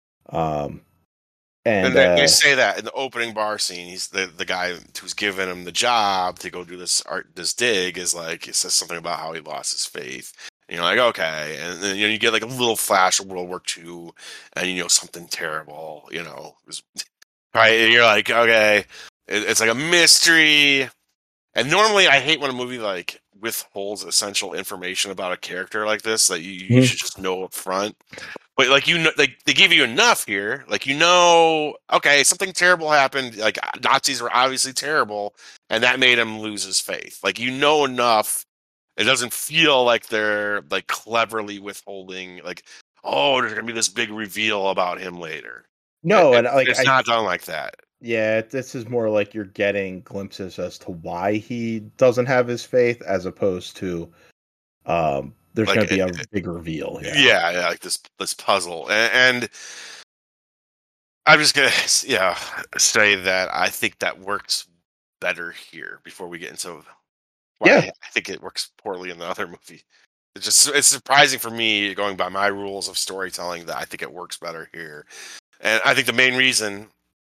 Um, and, And they, uh, they say that in the opening bar scene, he's the, the guy who's given him the job to go do this art, this dig is like, it says something about how he lost his faith. And you're like, okay. And then, you know, you get like a little flash of World War Two and, you know, something terrible, you know, was, right. And you're like, okay, it, it's like a mystery. And normally I hate when a movie like withholds essential information about a character like this that you, you Mhm. should just know up front. But like you know, like they give you enough here. Like you know, okay, something terrible happened. Like Nazis were obviously terrible, and that made him lose his faith. Like you know enough. It doesn't feel like they're like cleverly withholding. Like, oh, there's gonna be this big reveal about him later. no, It- and like, it's I, not done like that. yeah, this is more like you're getting glimpses as to why he doesn't have his faith as opposed to, um, there's Like, going to be a it- big reveal. Yeah, yeah, like this this puzzle, and, and I'm just gonna, yeah, say that I think that works better here before we get into why Yeah. I think it works poorly in the other movie. It's just it's surprising for me, going by my rules of storytelling, that I think it works better here. And I think the main reason,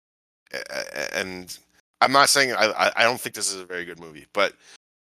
and I'm not saying I I don't think this is a very good movie, but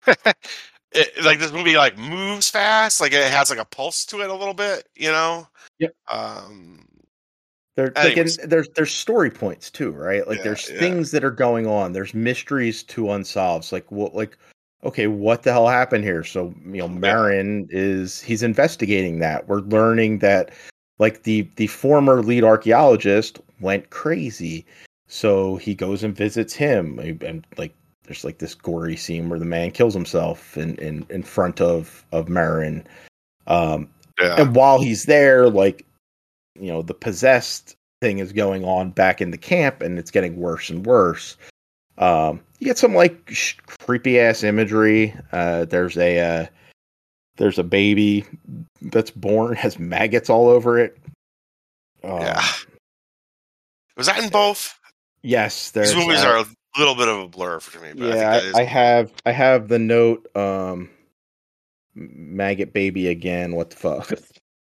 it, like this movie like moves fast, like it has like a pulse to it a little bit, you know. Yep. Um. There, like, Anyways. and there's there's story points too, right? Like Yeah, there's yeah. things that are going on. There's mysteries to unsolve. It's like what, like, okay, what the hell happened here? So you know, Marin is he's investigating that. We're learning that like the the former lead archaeologist went crazy, so he goes and visits him, and like there's like this gory scene where the man kills himself in in, in front of of Marin. Um, Yeah. and while he's there, like, you know, the possessed thing is going on back in the camp, and it's getting worse and worse. Um, you get some like sh- creepy ass imagery. Uh, there's a uh, there's a baby that's born, has maggots all over it. Um, Yeah. Was that in both? Yes, there's. These movies uh, are a little bit of a blur for me. But yeah, I, think that is I, I have I have the note. Um, maggot baby again. What the fuck?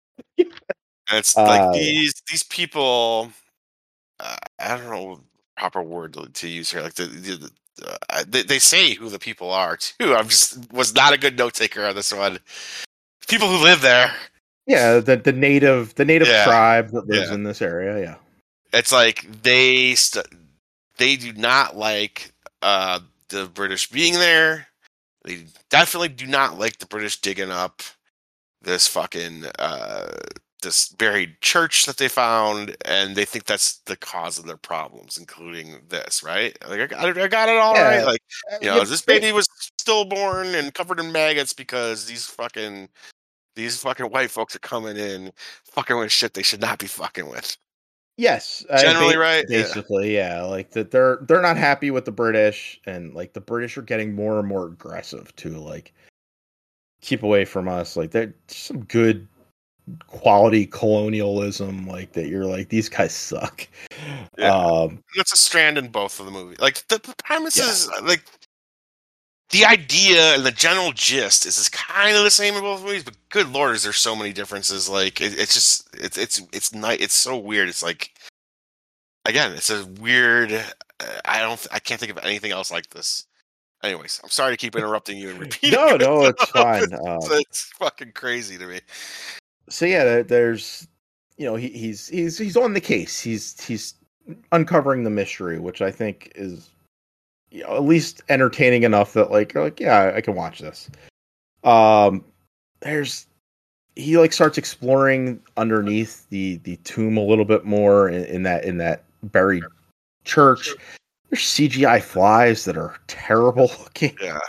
And it's like Uh, these these people. Uh, I don't know the proper word to, to use here. Like the, the, the uh, they, they say who the people are too. I'm just was not a good note taker on this one. People who live there. Yeah, the the native the native Yeah, tribe that lives yeah. in this area. Yeah, It's like they st- they do not like uh, the British being there. They definitely do not like the British digging up this fucking uh, this buried church that they found, and they think that's the cause of their problems, including this. Right? Like I got it, I got it all Yeah. right. Like you know, Yeah, this baby was stillborn and covered in maggots because these fucking these fucking white folks are coming in fucking with shit they should not be fucking with. Yes, uh, Generally, ba- right? Yeah. Basically, yeah. Like that, they're they're not happy with the British, and like the British are getting more and more aggressive too. Like, keep away from us. Like, there's some good quality colonialism. Like that, you're like, these guys suck. Yeah. Um, That's a strand in both of the movies. Like the, the premise is like the idea and the general gist is, is kind of the same in both movies, but good lord, is there so many differences? Like it, it's just it's it's it's night. It's so weird. It's like again, it's a weird. Uh, I don't. I can't think of anything else like this. Anyways, I'm sorry to keep interrupting you and repeating. no, it, no, it's fine. It's, Um, it's fucking crazy to me. so yeah, there- there's, you know, he, he's he's he's on the case. He's he's uncovering the mystery, which I think is, you know, at least entertaining enough that like you're like, yeah, I can watch this. Um, there's he like starts exploring underneath the the tomb a little bit more in, in that in that buried church. There's C G I flies that are terrible looking. Yeah.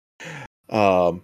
Um,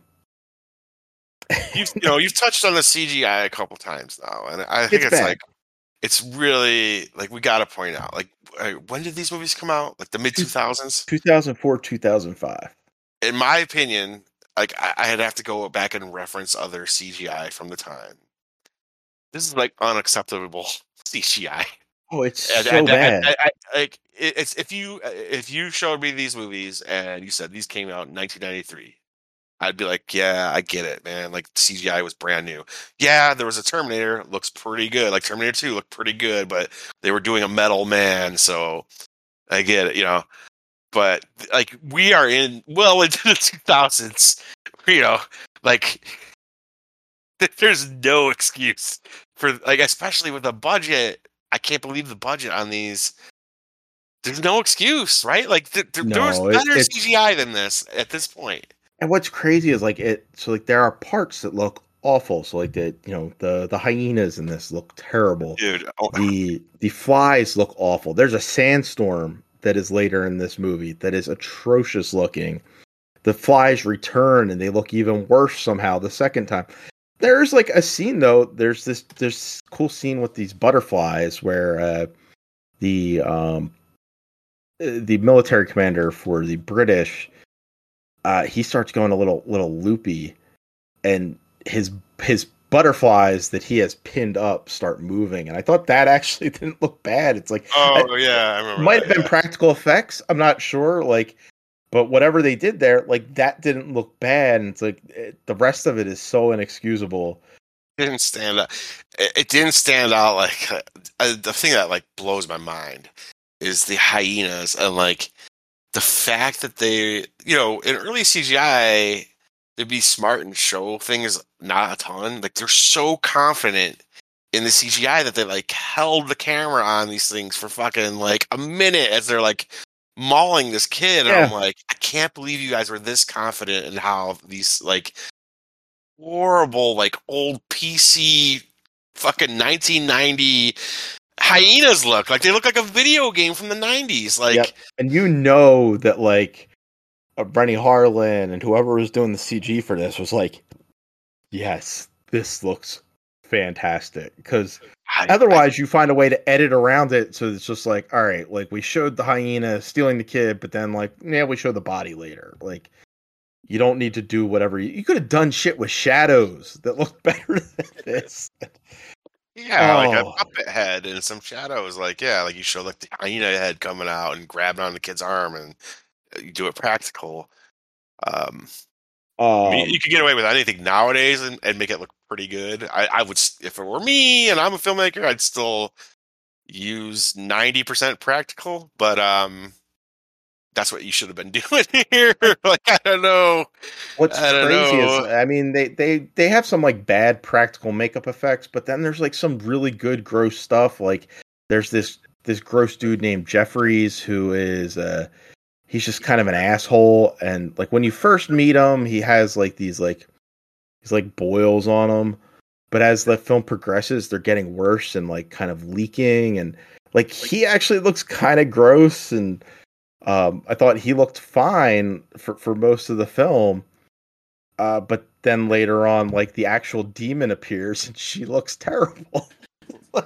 You've, you know, you've touched on the C G I a couple times now, and I think It's it's, bad. like it's really like we got to point out, like, uh, when did these movies come out? Like the mid two thousands. two thousand four, two thousand five. In my opinion, like I, I'd have to go back and reference other C G I from the time. This is like unacceptable C G I. Oh, it's And- so and- bad. and- I- I- like it- it's if you if you showed me these movies and you said these came out in nineteen ninety-three, I'd be like, yeah, I get it, man. Like C G I was brand new. Yeah, there was a Terminator, looks pretty good. Like Terminator two looked pretty good, but they were doing a metal man, so I get it, you know. But like we are in well into the two thousands, you know, like there's no excuse for like, especially with the budget. I can't believe the budget on these. There's no excuse, right? Like th- th- there was No, it- better it's- C G I than this at this point. And what's crazy is like it. So like there are parts that look awful. So like the you know the the hyenas in this look terrible. Dude, oh, The the flies look awful. There's a sandstorm that is later in this movie that is atrocious looking. The flies return and they look even worse somehow the second time. There's like a scene though. There's this this cool scene with these butterflies where uh, the um uh, the military commander for the British, uh, he starts going a little little loopy, and his his butterflies that he has pinned up start moving, and I thought that actually didn't look bad. It's like, Oh I, yeah, I remember. Might that, have been yeah. practical effects. I'm not sure. Like, but whatever they did there, like that didn't look bad. And it's like it, the rest of it is so inexcusable. Didn't stand out. It, it didn't stand out. Like uh, the thing that like blows my mind is the hyenas and like the fact that they, you know, in early C G I, they'd be smart and show things not a ton. Like they're so confident in the C G I that they like held the camera on these things for fucking like a minute as they're like mauling this kid. Yeah. And I'm like, I can't believe you guys were this confident in how these like horrible, like old P C fucking nineteen ninety hyenas look. Like they look like a video game from the nineties. Like, Yep. And you know that like uh, Rennie Harlan and whoever was doing the C G for this was like, yes, this looks fantastic. Because I, otherwise, you find a way to edit around it, so it's just like, all right, like we showed the hyena stealing the kid, but then like, yeah, we show the body later. Like, you don't need to do whatever you, you could have done shit with shadows that looked better than this. Yeah, like a Oh. puppet head and some shadows. Like, yeah, like you show like the hyena head coming out and grabbing on the kid's arm, and you do it practical. Um, I Um, mean, you could get away with anything nowadays and, and make it look pretty good. I, I would, s- if it were me and I'm a filmmaker, I'd still use ninety percent practical. But um, that's what you should have been doing here. Like, I don't know. What's I don't crazy know. is, I mean, they, they, they have some like bad practical makeup effects, but then there's like some really good gross stuff. Like there's this this gross dude named Jeffries who is uh he's just kind of an asshole, and like when you first meet him, he has like these like he's like boils on him, but as the film progresses, they're getting worse and like kind of leaking, and like he actually looks kind of gross, and um, I thought he looked fine for, for most of the film. Uh, but then later on, like the actual demon appears and she looks terrible. uh,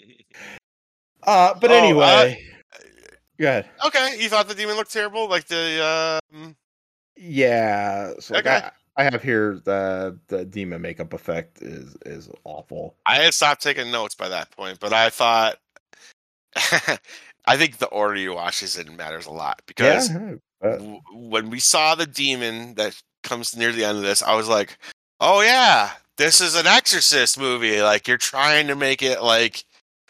but Oh, anyway, go ahead. Okay, you thought the demon looked terrible, like the um. Yeah, so like, Okay. I, I have here the the demon makeup effect is is awful. I had stopped taking notes by that point, but I thought, I think the order you watch this in matters a lot because Yeah, uh, w- when we saw the demon that comes near the end of this, I was like, oh yeah, this is an Exorcist movie. Like you're trying to make it like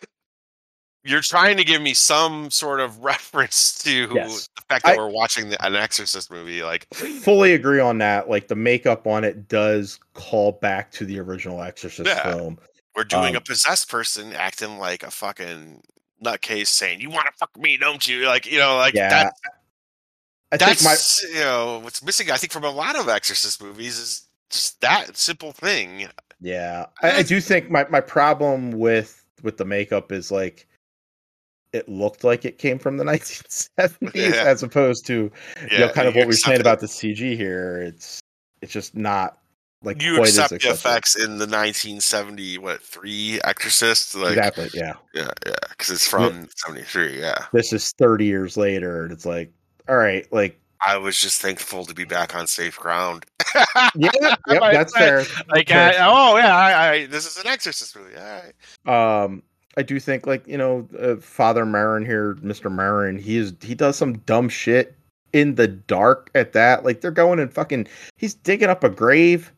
you're trying to give me some sort of reference to Yes. the fact that I- we're watching the, an Exorcist movie. Like, fully agree on that. Like the makeup on it does call back to the original Exorcist Yeah. film. we're doing Um, a possessed person acting like a fucking nutcase saying, you want to fuck me, don't you? Like, you know, like Yeah, that. I think That's, my you know, what's missing, I think, from a lot of Exorcist movies is just that simple thing. yeah, I, I do think my, my problem with with the makeup is like it looked like it came from the nineteen seventies Yeah. as opposed to Yeah, you know kind of you what we're saying accept about the C G here. It's it's just not like You quite accept as the acceptable. effects in the nineteen seventy, what, three Exorcist? Like, Exactly. Yeah. Yeah, yeah, because it's from seventy-three, yeah. This is thirty years later, and it's like, all right, like I was just thankful to be back on safe ground. yeah, yep, Like, that's fair. Like, Fair. I, oh yeah, I, I, this is an Exorcist movie. All right. Um, I do think like you know, uh, Father Marin here, Mister Marin, he is he does some dumb shit in the dark at that. Like they're going and fucking, he's digging up a grave.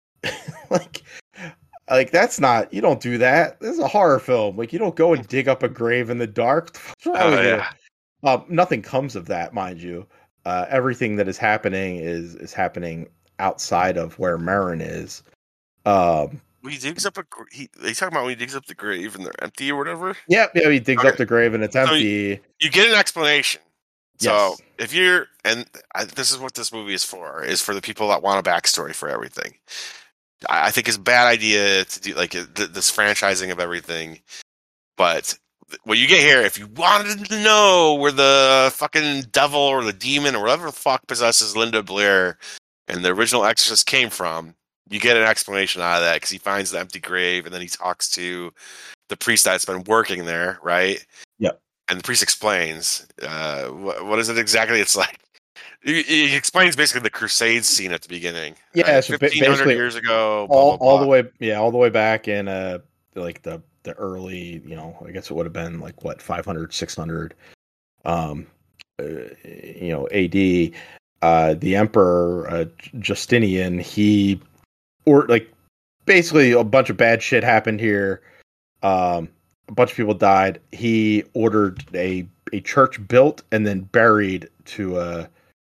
like, like that's not, you don't do that. This is a horror film. Like you don't go and dig up a grave in the dark. What's wrong Oh with you? yeah. Um, nothing comes of that, mind you. Uh, everything that is happening is is happening outside of where Marin is. Um, When he digs up a, gr- he, they talking about when he digs up the grave and they're empty or whatever. yeah, yeah, he digs Okay. up the grave and it's So empty. You get an explanation. So Yes. if you're, and I, this is what this movie is for, is for the people that want a backstory for everything. I, I think it's a bad idea to do like th- this franchising of everything. But th- what you get here, if you wanted to know where the fucking devil or the demon or whatever the fuck possesses Linda Blair and the original Exorcist came from, you get an explanation out of that because he finds the empty grave and then he talks to the priest that's been working there, right? Yep. And the priest explains, uh, what, what is it exactly? It's like he, he explains basically the Crusades scene at the beginning. Yeah, right? so ba- fifteen hundred basically years ago, blah, all blah, all blah. the way, yeah, all the way back in uh like the the early, you know, I guess it would have been like what five hundred, six hundred, um, uh, you know, A D. Uh, the Emperor uh, Justinian, he or like basically a bunch of bad shit happened here. Um, a bunch of people died. He ordered a a church built and then buried to uh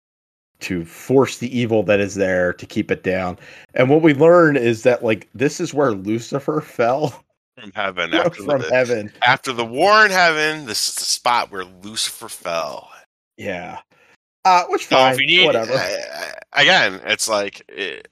to force the evil that is there to keep it down. And what we learn is that like this is where Lucifer fell From heaven. After from the, heaven. After the war in heaven, this is the spot where Lucifer fell. Yeah. Uh, which So fine, if you need, whatever. uh, again, it's like it,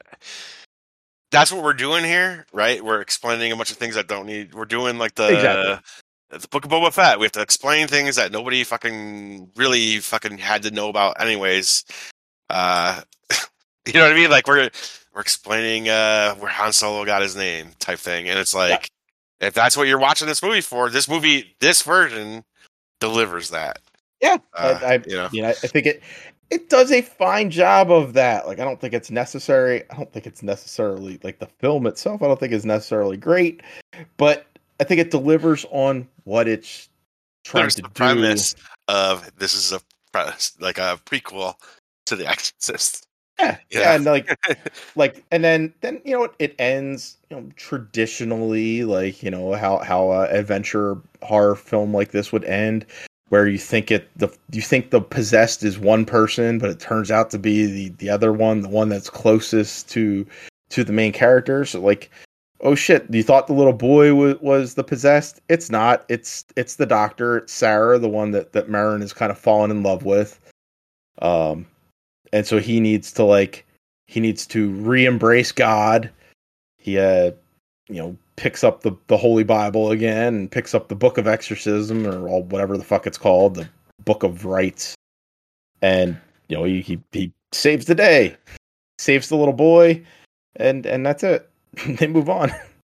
that's what we're doing here, right? We're explaining a bunch of things that don't need. We're doing like the Exactly. the Book of Boba Fett. We have to explain things that nobody fucking really fucking had to know about, anyways. Uh, you know what I mean? Like we're we're explaining uh, where Han Solo got his name, type thing, and it's like yeah. if that's what you're watching this movie for, this movie, this version delivers that. Yeah, Uh, I, I you know. you know, I think it it does a fine job of that. Like, I don't think it's necessary. I don't think it's necessarily like the film itself. I don't think is necessarily great, but I think it delivers on what it's trying There's to the do. premise of this is a like a prequel to The Exorcist. Yeah, Yeah. yeah, and like, like, and then, then you know, it ends, you know, traditionally, like, you know, how how a adventure horror film like this would end, where you think it, the you think the possessed is one person, but it turns out to be the the other one, the one that's closest to to the main character. So, like, oh shit, you thought the little boy was was the possessed? It's not. It's it's the doctor. It's Sarah, the one that that Marin is kind of fallen in love with. Um. And so he needs to like he needs to re-embrace God. He uh you know picks up the, the Holy Bible again and picks up the Book of Exorcism or all, whatever the fuck it's called, the Book of Rites. And you know he he, he saves the day, saves the little boy, and and that's it. They move on.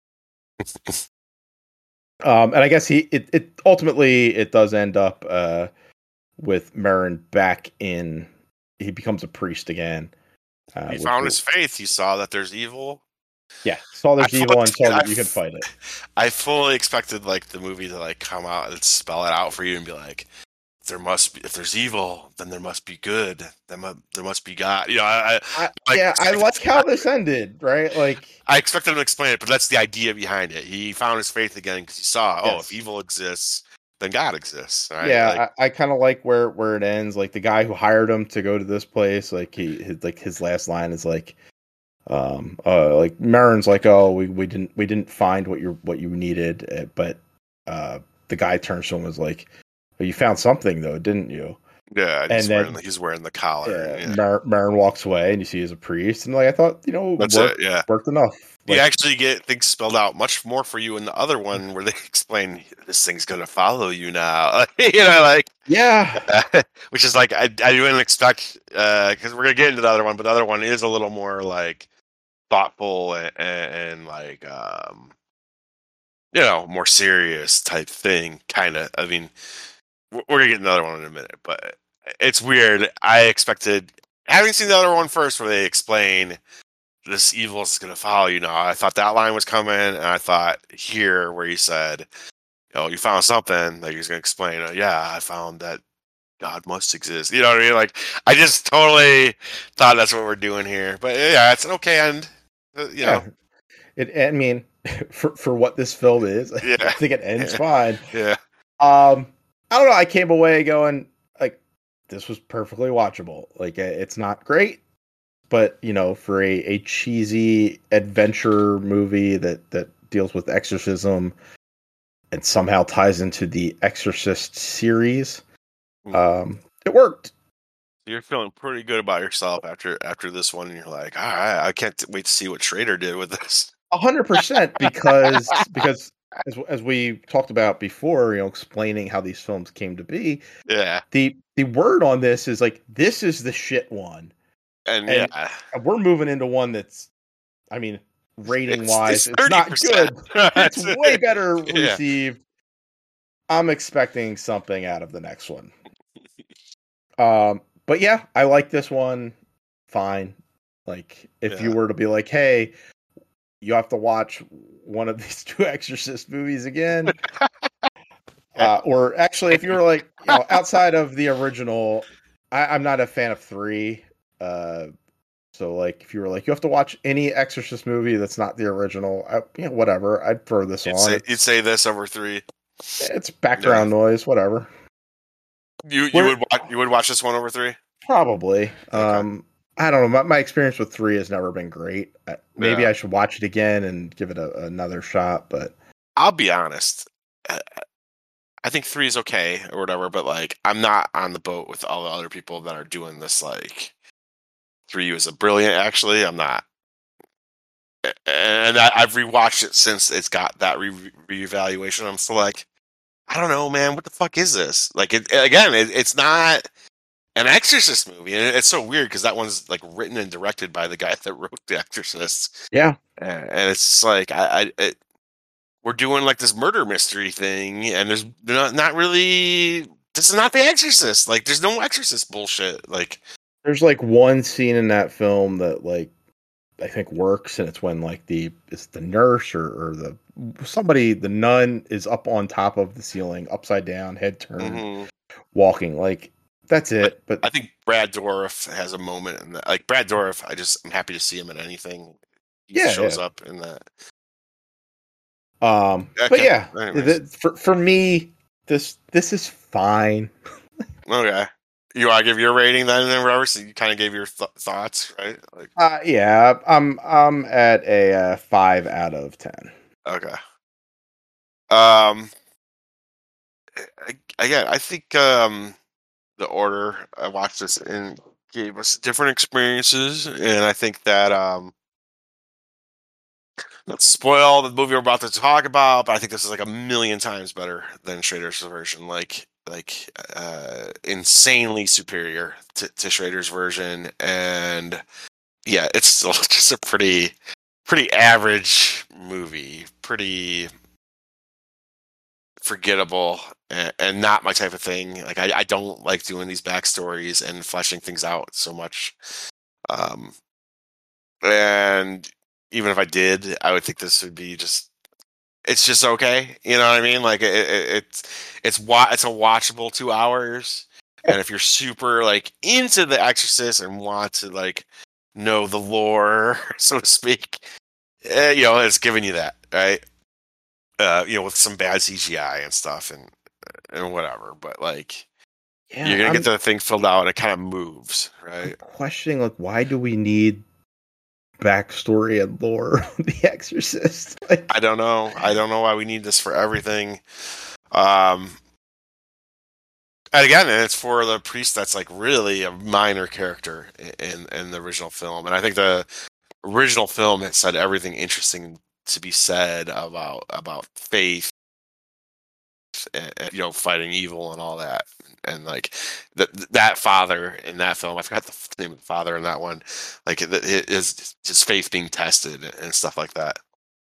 um, and I guess he it, it ultimately it does end up uh with Marin back in. He becomes a priest again. Uh, he which found will- his faith. He saw that there's evil. Yeah, saw there's I evil fully- and saw that I you can f- fight it. I fully expected like the movie to like come out and spell it out for you and be like, there must be, if there's evil, then there must be good. There must there must be God. You know, I, I I, like- yeah, I like how this ended, right? Like, I expected him to explain it, but that's the idea behind it. He found his faith again because he saw, oh, Yes. if evil exists, then God exists. Right? yeah, Like, I, I kind of like where where it ends. Like the guy who hired him to go to this place, like he his, like his last line is like, um, uh, like Marin's like, oh, we, we didn't we didn't find what you what you needed, uh, but uh, the guy turns to him and is like, well, you found something though, didn't you? yeah, and he's, then- wearing, the- he's wearing the collar. Yeah, Yeah. Mar- Marin walks away, and you see he's a priest, and like I thought, you know, That's worked, it. Yeah. worked enough. You Like, actually get things spelled out much more for you in the other one where they explain this thing's gonna follow you now. you know, like yeah, which is like I, I didn't expect because we're gonna get into the other one, but the other one is a little more like thoughtful and, and, and like um, you know more serious type thing. Kind of. I mean, we're we're gonna get another one in a minute, but it's weird. I expected having seen the other one first, where they explain. This evil is going to follow you now. I thought that line was coming, and I thought here where he said, "Oh, you found something," like he's going to explain. Uh, yeah, I found that God must exist. You know what I mean? Like I just totally thought that's what we're doing here. But yeah, it's an okay end. Uh, you know, yeah. It. I mean, for for what this film is, Yeah. I think it ends Yeah. fine. yeah, Um, I don't know. I came away going like this was perfectly watchable. Like uh, it's not great, but you know, for a, a cheesy adventure movie that that deals with exorcism and somehow ties into the Exorcist series, um, it worked. you're feeling pretty good about yourself after after this one, and you're like, all right, I can't wait to see what Schrader did with this. A hundred percent, because because as as we talked about before, you know, explaining how these films came to be, Yeah, the the word on this is like this is the shit one. and, And- yeah, And we're moving into one that's, I mean, rating wise, it's, it's not thirty percent. good. It's way better Yeah. received. I'm expecting something out of the next one. Um, but yeah, I like this one. Fine. Like, if Yeah. you were to be like, hey, you have to watch one of these two Exorcist movies again. uh, or actually, if you were like, you know, outside of the original, I, I'm not a fan of three. Uh, so, like, if you were like, you have to watch any Exorcist movie that's not the original, I, you know, whatever. I'd throw this You'd on. say, It's, you'd say this over three. it's background noise, whatever. You you Where- would watch you would watch this one over three? Probably. Um, I don't know. My, my experience with three has never been great. I- Maybe Yeah. I should watch it again and give it a, another shot. But I'll be honest. uh, I think three is okay or whatever, but like I'm not on the boat with all the other people that are doing this. Like three was a brilliant. Actually, I'm not. And I, I've rewatched it since it's got that re- reevaluation. I'm still like, I don't know, man. What the fuck is this? Like, it, again, it, it's not an Exorcist movie, and it's so weird because that one's like written and directed by the guy that wrote The Exorcist. yeah, And and it's like I, I it, we're doing like this murder mystery thing, and there's not not really. This is not The Exorcist. Like, there's no Exorcist bullshit. Like, there's like one scene in that film that like I think works, and it's when like the it's the nurse or, or the somebody the nun is up on top of the ceiling, upside down, head turned, mhm. walking. Like that's it. But I think Brad Dourif has a moment in that. Like Brad Dourif, I just I'm happy to see him in anything. He Yeah, shows yeah. up in that. um, but Okay, yeah, anyways. the, for for me, this this is fine. Okay, you want to give your rating then, then Robert? So you kind of gave your th- thoughts, right? Like, Uh, yeah, I'm I'm at a uh, five out of ten. okay. Um, I- again, I think um, the order I watched this in gave us different experiences, and I think that um, not to spoil the movie we're about to talk about, but I think this is like a million times better than Schrader's version. Like, like uh, insanely superior to, to Schrader's version, and yeah, it's still just a pretty, pretty average movie. Pretty forgettable and, and not my type of thing. Like I, I don't like doing these backstories and fleshing things out so much. Um, and even if I did, I would think this would be just. It's just okay. You know what I mean? Like it, it, it's it's wa- it's a watchable two hours. And if you're super like into The Exorcist and want to like know the lore, so to speak, eh, you know, it's giving you that, right? Uh, you know, with some bad C G I and stuff and and whatever. But like, Yeah, you're gonna I'm, get the thing filled out and it kind of moves, I'm right? questioning like why do we need backstory and lore of The Exorcist? Like, I don't know. I don't know why we need this for everything. Um, and again, it's for the priest that's like really a minor character in in the original film, and I think the original film had said everything interesting to be said about about faith and, and, you know, fighting evil and all that, and like that that father in that film, I forgot the name of the father in that one, like his his faith being tested and stuff like that.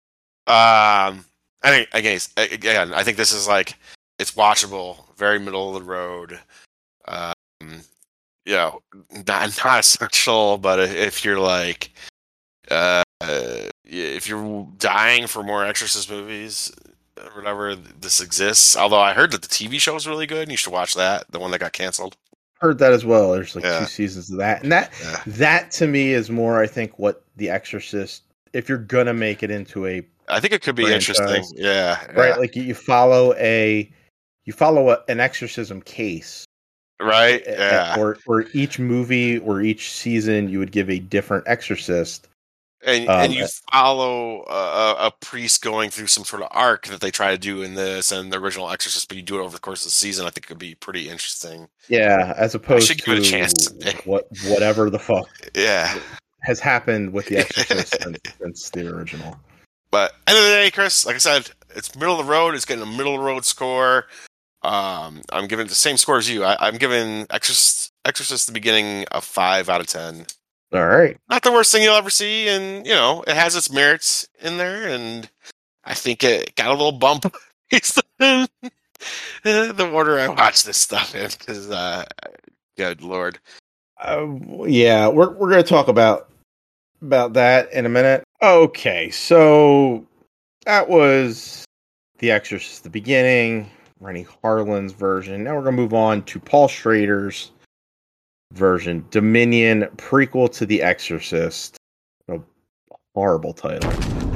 Um, I mean, again, again, I think this is like it's watchable, very middle of the road. Um, you know, not not essential, but if you're like, uh, if you're dying for more Exorcist movies or whatever, this exists. Although I heard that the T V show is really good, and you should watch that, the one that got canceled. heard that as well. There's like Yeah. two seasons of that, and that Yeah. that to me is more, I think, what The Exorcist. If you're gonna make it into a I think it could be Franchise. interesting. Yeah, right, yeah. like you, you follow a you follow a, an exorcism case, Right. a- a- Yeah. or or each movie or each season you would give a different exorcist. And Um, and you follow a, a priest going through some sort of arc that they try to do in this and the original Exorcist, but you do it over the course of the season. I think it could be pretty interesting. Yeah, as opposed should give it a to chance someday. what whatever the fuck Yeah. has happened with The Exorcist since, since the original. But end of the day, Chris, like I said, it's middle of the road. It's getting a middle of the road score. Um, I'm giving it the same score as you. I, I'm giving Exorcist, Exorcist the beginning a five out of ten. All right. Not the worst thing you'll ever see, and you know it has its merits in there. And I think it got a little bump based on the order I watched this stuff in. Because, uh, good lord, Uh, yeah, we're we're gonna talk about about that in a minute. Okay, so that was The Exorcist, the beginning, Rennie Harlin's version. Now we're gonna move on to Paul Schrader's version, Dominion, prequel to The Exorcist. A horrible title.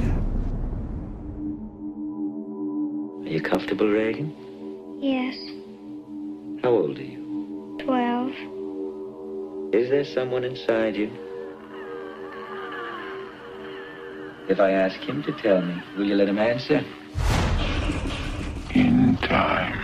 Are you comfortable, Reagan? Yes, How old are you? twelve. Is there someone inside you? If I ask him to tell me, will you let him answer? In time.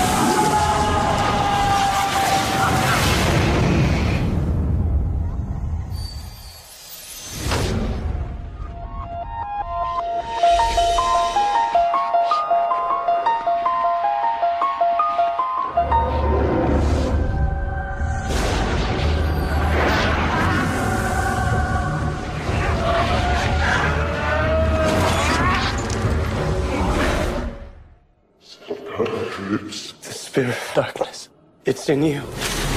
The spirit of darkness. It's in you.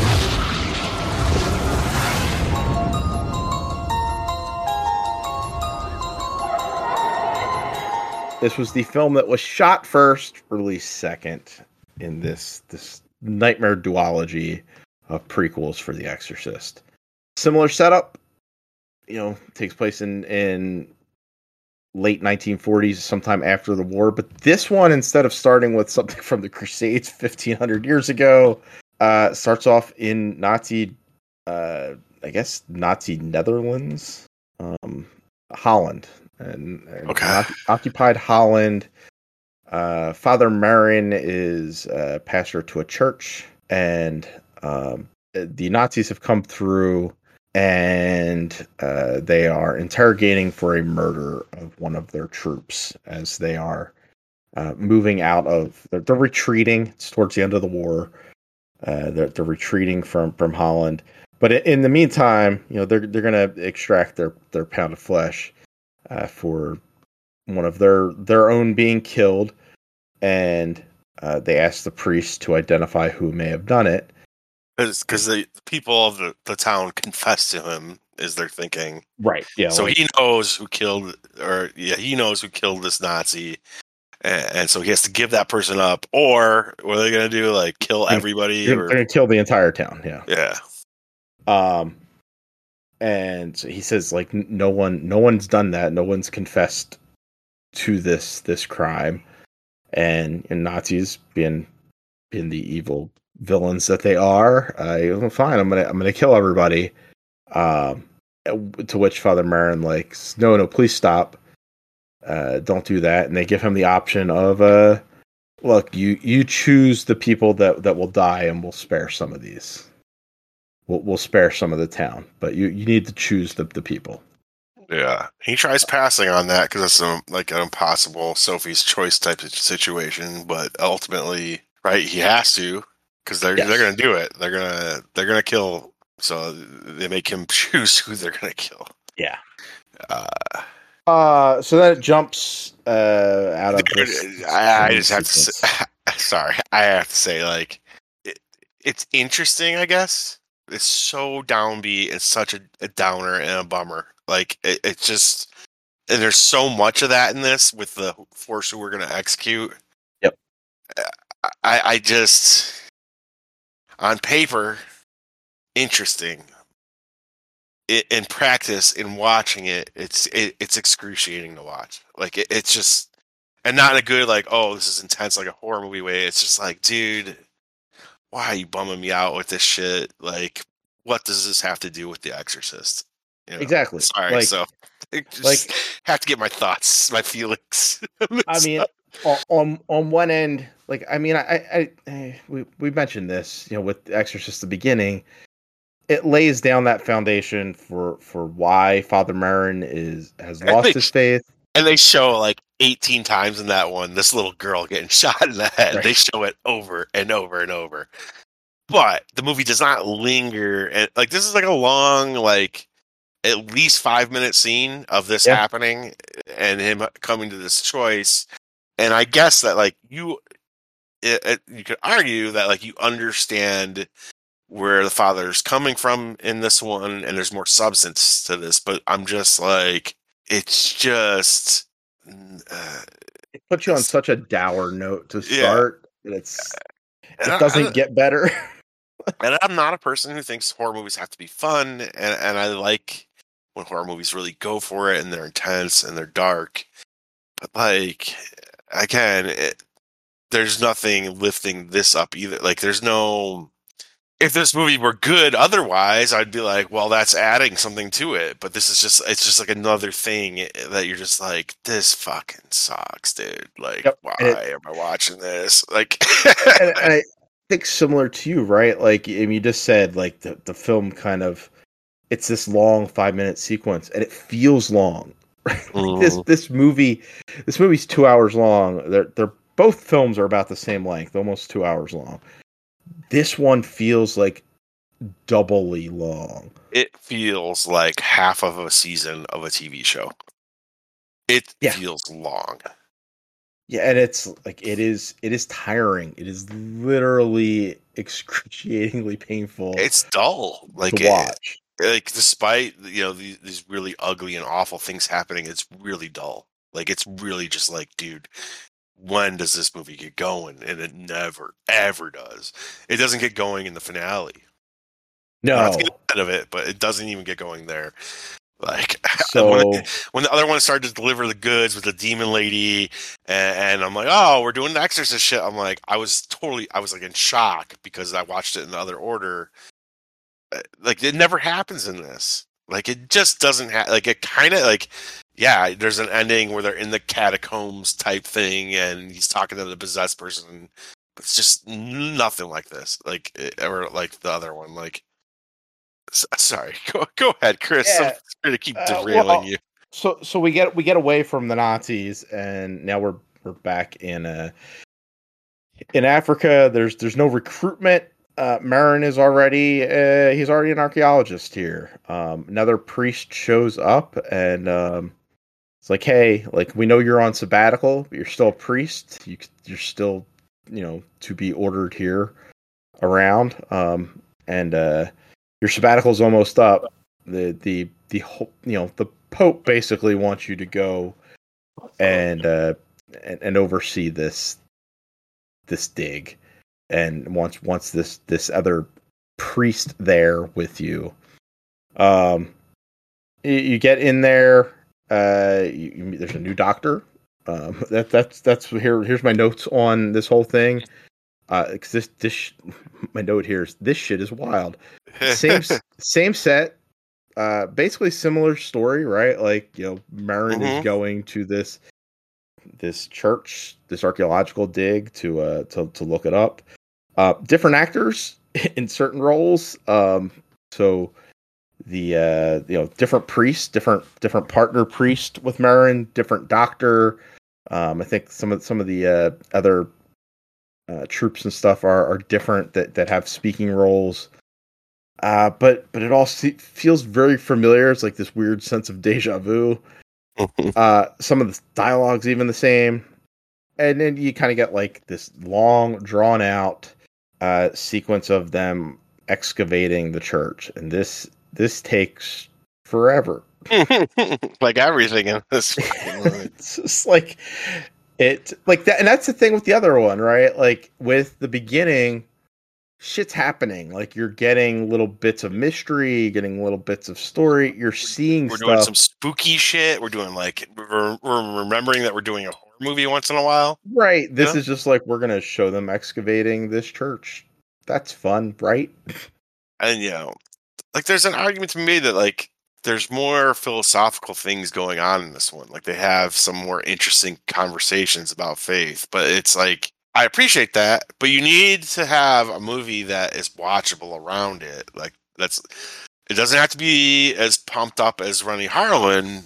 This was the film that was shot first, released second in this this nightmare duology of prequels for The Exorcist. Similar setup, you know, takes place in in late nineteen forties, sometime after the war. But this one, instead of starting with something from the Crusades fifteen hundred years ago, uh, starts off in Nazi, uh, I guess, Nazi Netherlands, um, Holland. And, and Okay. oc- occupied Holland. Uh, Father Marin is uh, pastor to a church, and um, the Nazis have come through, and uh, they are interrogating for a murder of one of their troops as they are uh, moving out of. They're, they're retreating. It's towards the end of the war. Uh, they're, they're retreating from from Holland, but in the meantime, you know, they're they're going to extract their their pound of flesh. Uh, for one of their their own being killed, and uh, they asked the priest to identify who may have done it. Because the people of the, the town confess to him, is they're thinking. Right. Yeah. So like, he knows who killed, or yeah, he knows who killed this Nazi, and, and so he has to give that person up. Or what are they gonna do? Like kill everybody? they're, or they're gonna kill the entire town. Yeah. yeah. Um. And so he says, like, no one, no one's done that. No one's confessed to this this crime, and, and Nazis being being the evil villains that they are, uh, fine. I'm gonna I'm gonna kill everybody. Um, to which Father Marin like, no, no, please stop. Uh, don't do that. And they give him the option of, uh, look, you you choose the people that that will die, and we'll spare some of these. We'll, we'll spare some of the town, but you, you need to choose the, the people. Yeah, he tries passing on that because it's um, like an impossible Sophie's choice type of situation. But ultimately, right, he has to because they're Yes. they're gonna do it. They're gonna they're gonna kill. So they make him choose who they're gonna kill. Yeah. Uh, Uh, so then it jumps uh, out of this. I, I just have to say, sorry, I have to say, like, it, it's interesting, I guess. It's so downbeat and such a, a downer and a bummer. Like, it, it's just, and there's so much of that in this with the force who we're going to execute. Yep. I, I just, on paper, interesting. It, in practice, in watching it, it's it, it's excruciating to watch. Like it, it's just, and not in a good like, oh, this is intense like a horror movie way. It's just like, dude, why are you bumming me out with this shit? Like, what does this have to do with The Exorcist? You know? Exactly. Sorry, Like- so I just like- have to get my thoughts, my feelings. I mean, on, on on one end, like I mean, I, I, I we we mentioned this, you know, with The Exorcist, the beginning. It lays down that foundation for, for why Father Marin is has I lost think- his faith. And they show like eighteen times in that one this little girl getting shot in the head. Right. They show it over and over and over. But the movie does not linger. And like this is like a long, like at least five minute scene of this Yeah. happening and him coming to this choice. And I guess that like you, it, it, you could argue that like you understand where the father's coming from in this one, and there's more substance to this. But I'm just like, it's just uh, It puts you on it's- such a dour note to Yeah. start. And it's and it I- doesn't I- get better. And I'm not a person who thinks horror movies have to be fun, and, and I like when horror movies really go for it and they're intense and they're dark. But like, again, it, there's nothing lifting this up either. Like, there's no. If this movie were good otherwise, I'd be like, well, that's adding something to it. But this is just, it's just like another thing that you're just like, this fucking sucks, dude. Like, Yep. why And it- am I watching this? Like, and, and I think similar to you, right? Like, I mean, you just said, like, the, the film kind of, it's this long five minute sequence, and it feels long. Like this Mhm. this movie, this movie's two hours long. They're they're both films are about the same length, almost two hours long. This one feels like doubly long. It feels like half of a season of a T V show. It Yeah. feels long. Yeah, and it's like it is it is tiring. It is literally excruciatingly painful It's dull. Like to it- watch. like despite you know these, these really ugly and awful things happening, it's really dull. Like it's really just like, dude, when does this movie get going? And it never ever does. It doesn't get going in the finale. No. Not to get ahead of it, but it doesn't even get going there. Like So when, when the other one started to deliver the goods with the demon lady, and, and I'm like, oh, we're doing the Exorcist shit. I'm like, I was totally, I was like in shock because I watched it in the other order. Uh, Like it never happens in this. Like it just doesn't have. Like it kind of like, yeah, there's an ending where they're in the catacombs type thing, and he's talking to the possessed person. But it's just nothing like this. Like it, or like the other one. Like. S- Sorry, go go ahead, Chris. Yeah. I'm sorry to keep Uh, derailing well, you. so so we get we get away from the Nazis, and now we're we're back in uh in Africa. There's there's no recruitment. Uh, Marin is already uh, he's already an archaeologist here. Um, another priest shows up, and um, it's like, hey, like we know you're on sabbatical, but you're still a priest. You you're still you know to be ordered here around. Um, and uh, your sabbatical's almost up. The the the whole you know the Pope basically wants you to go and uh, and, and oversee this this dig, and wants wants this this other priest there with you. Um, you, you get in there. Uh, you, you, there's a new doctor. Um, that that's that's here. Here's my notes on this whole thing. Uh, 'cause this this sh- my note here is this shit is wild. Same s- same set. Uh, basically similar story, right? Like, you know, Marin Mhm. is going to this this church, this archaeological dig to uh to to look it up. Uh, different actors in certain roles. Um, so the uh you know different priests, different different partner priest with Marin, different doctor. Um, I think some of some of the uh, other uh, troops and stuff are are different that that have speaking roles. Uh, but but it all se- feels very familiar. It's like this weird sense of deja vu. Uh, some of the dialogue's even the same, and then you kind of get like this long, drawn out uh, sequence of them excavating the church, and this this takes forever. Like everything in this fucking movie. It's just like it, like that, and that's the thing with the other one, right? Like with the beginning, shit's happening. Like you're getting little bits of mystery, getting little bits of story. You're seeing We're stuff. doing some spooky shit. We're doing like we're, we're remembering that we're doing a horror movie once in a while. Right. This Yeah. is just like we're gonna show them excavating this church. That's fun, right? And you know, like there's an argument to be made that like there's more philosophical things going on in this one. Like they have some more interesting conversations about faith, but it's like I appreciate that, but you need to have a movie that is watchable around it. Like that's it doesn't have to be as pumped up as Running Harlan,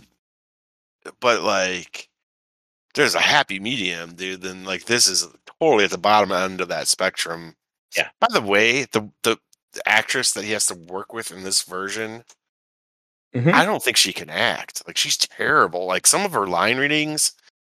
but like there's a happy medium, dude. Then like this is totally at the bottom end of that spectrum. Yeah. By the way, the the, the actress that he has to work with in this version, Mhm. I don't think she can act. Like she's terrible. Like some of her line readings,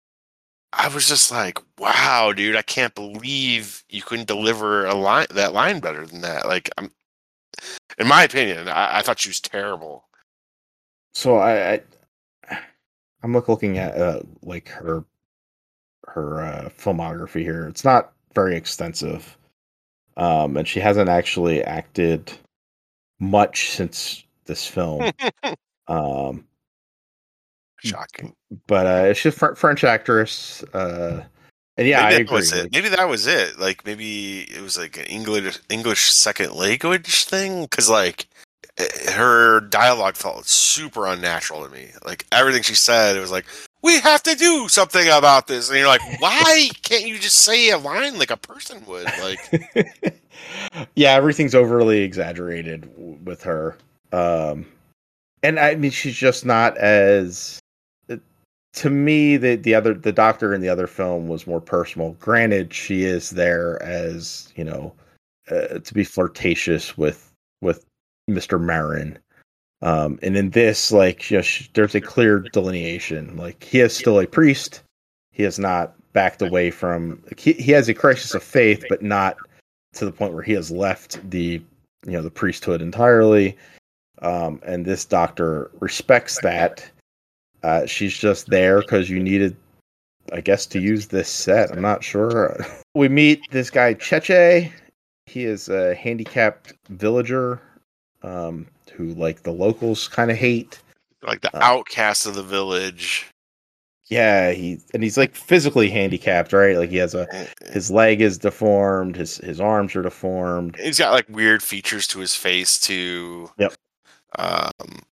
I was just like, wow, dude, I can't believe you couldn't deliver a line that line better than that. Like I'm in my opinion, I, I thought she was terrible. So I, I I'm like looking at uh, like her her uh, filmography here. It's not very extensive, um, and she hasn't actually acted much since this film. um, Shocking. But uh, she's a fr- French actress, uh, and yeah, maybe I that agree. Was it. Like, maybe that was it. Like maybe it was like an English English second language thing, because like her dialogue felt super unnatural to me. Like everything she said, it was like, we have to do something about this, and you're like, why can't you just say a line like a person would? Like, yeah, everything's overly exaggerated w- with her, um, and I mean, she's just not as. To me, the the other the doctor in the other film was more personal. Granted, she is there as, you know, uh, to be flirtatious with with Mister Marin. Um, and in this, like, you know, she, there's a clear delineation. Like, he is still a priest. He has not backed away from. He, he has a crisis of faith, but not to the point where he has left the, you know, the priesthood entirely. Um, and this doctor respects that. Uh, she's just there because you needed, I guess, to use this set. I'm not sure. We meet this guy, Cheche. He is a handicapped villager um, who, like, the locals kind of hate. like the Uh, outcast of the village. Yeah, he and he's like physically handicapped, right? Like he has a his leg is deformed, his his arms are deformed. He's got like weird features to his face too. Yep. Um,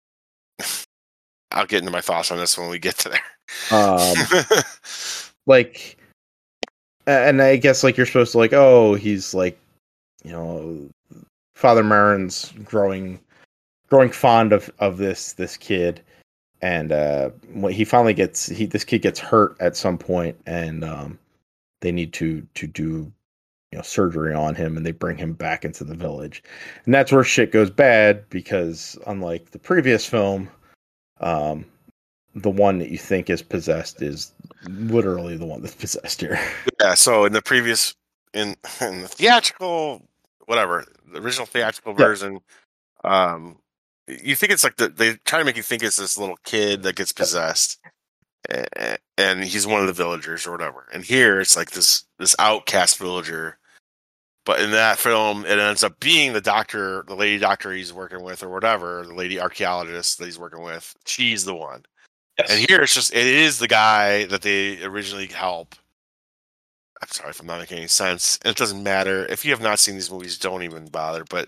I'll get into my thoughts on this when we get to there. Um, like, and I guess like you're supposed to like, oh, he's like, you know, Father Marin's growing, growing fond of, of this this kid, and uh, when he finally gets he this kid gets hurt at some point, and um, they need to to do, you know, surgery on him, and they bring him back into the village, and that's where shit goes bad because unlike the previous film. Um, the one that you think is possessed is literally the one that's possessed here. Yeah. So in the previous, in, in the theatrical, whatever, the original theatrical Yeah. version, um, you think it's like the, they try to make you think it's this little kid that gets possessed, a- and he's one of the villagers or whatever. And here it's like this this outcast villager. But in that film, it ends up being the doctor, the lady doctor he's working with, or whatever, the lady archaeologist that he's working with. She's the one. Yes. And here it's just, it is the guy that they originally help. I'm sorry if I'm not making any sense. It doesn't matter. If you have not seen these movies, don't even bother. But,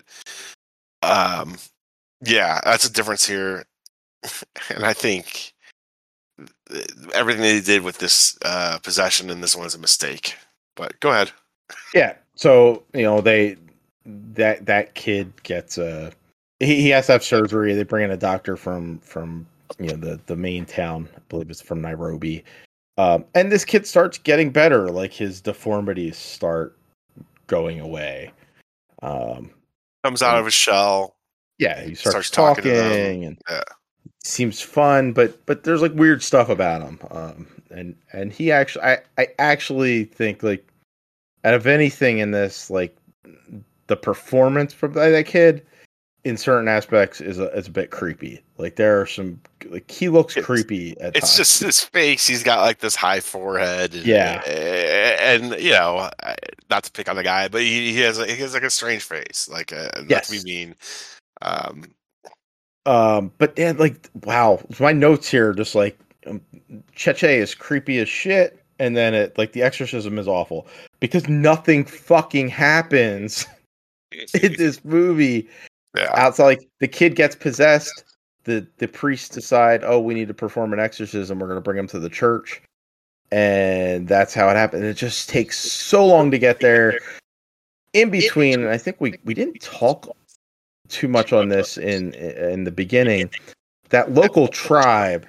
um, yeah, that's a difference here. And I think everything they did with this uh, possession in this one is a mistake. But go ahead. Yeah. So, you know, they that that kid gets uh he, he has to have surgery. They bring in a doctor from from you know the the main town. I believe it's from Nairobi. Um, and this kid starts getting better. Like his deformities start going away. Um, Comes out of his shell. yeah, he starts, Starts talking talking, to them. and Yeah. seems fun, but but there's like weird stuff about him. Um, and and he actually, I I actually think like out of anything in this, like the performance from that, that kid in certain aspects is a is a bit creepy. Like there are some like he looks It's- creepy at It's times. just his face. He's got like this high forehead. And, Yeah. and you know, I- not to pick on the guy, but he, he has a, he has like a strange face. Like, uh, not Yes. to be mean. Um, Um, but yeah, like wow, my notes here just like um, Cheche is creepy as shit, and then it like the exorcism is awful because nothing fucking happens in this movie. yeah. Outside, like the kid gets possessed, the the priests decide, oh, we need to perform an exorcism. We're going to bring him to the church, and that's how it happened. It just takes so long to get there. In between, and I think we we didn't talk too much on this in in the beginning. That local tribe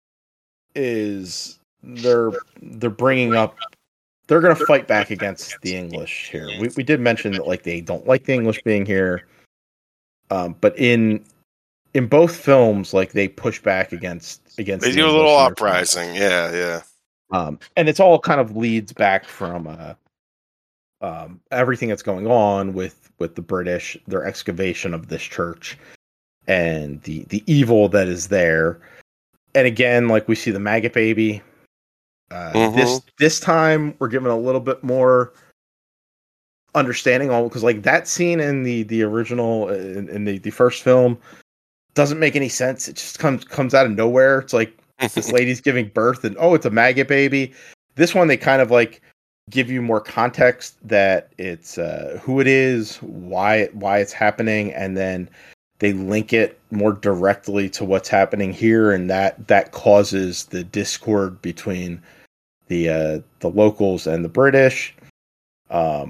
is they're they're bringing up. They're going to fight back against the English here. We we did mention that like they don't like the English being here. Um, but in in both films, like they push back against against. They the do a English little and their uprising. Yeah, yeah. Um, and it's all kind of leads back from uh, um, everything that's going on with with the British, their excavation of this church, and the the evil that is there. And again, like we see the maggot baby. Uh, Mhm. This this time we're given a little bit more understanding on, because like that scene in the the original in, in the the first film doesn't make any sense. It just comes comes out of nowhere. It's like this lady's giving birth, and oh, it's a maggot baby. This one they kind of like give you more context that it's uh, who it is, why why it's happening, and then they link it more directly to what's happening here, and that that causes the discord between the uh, the locals and the British, um,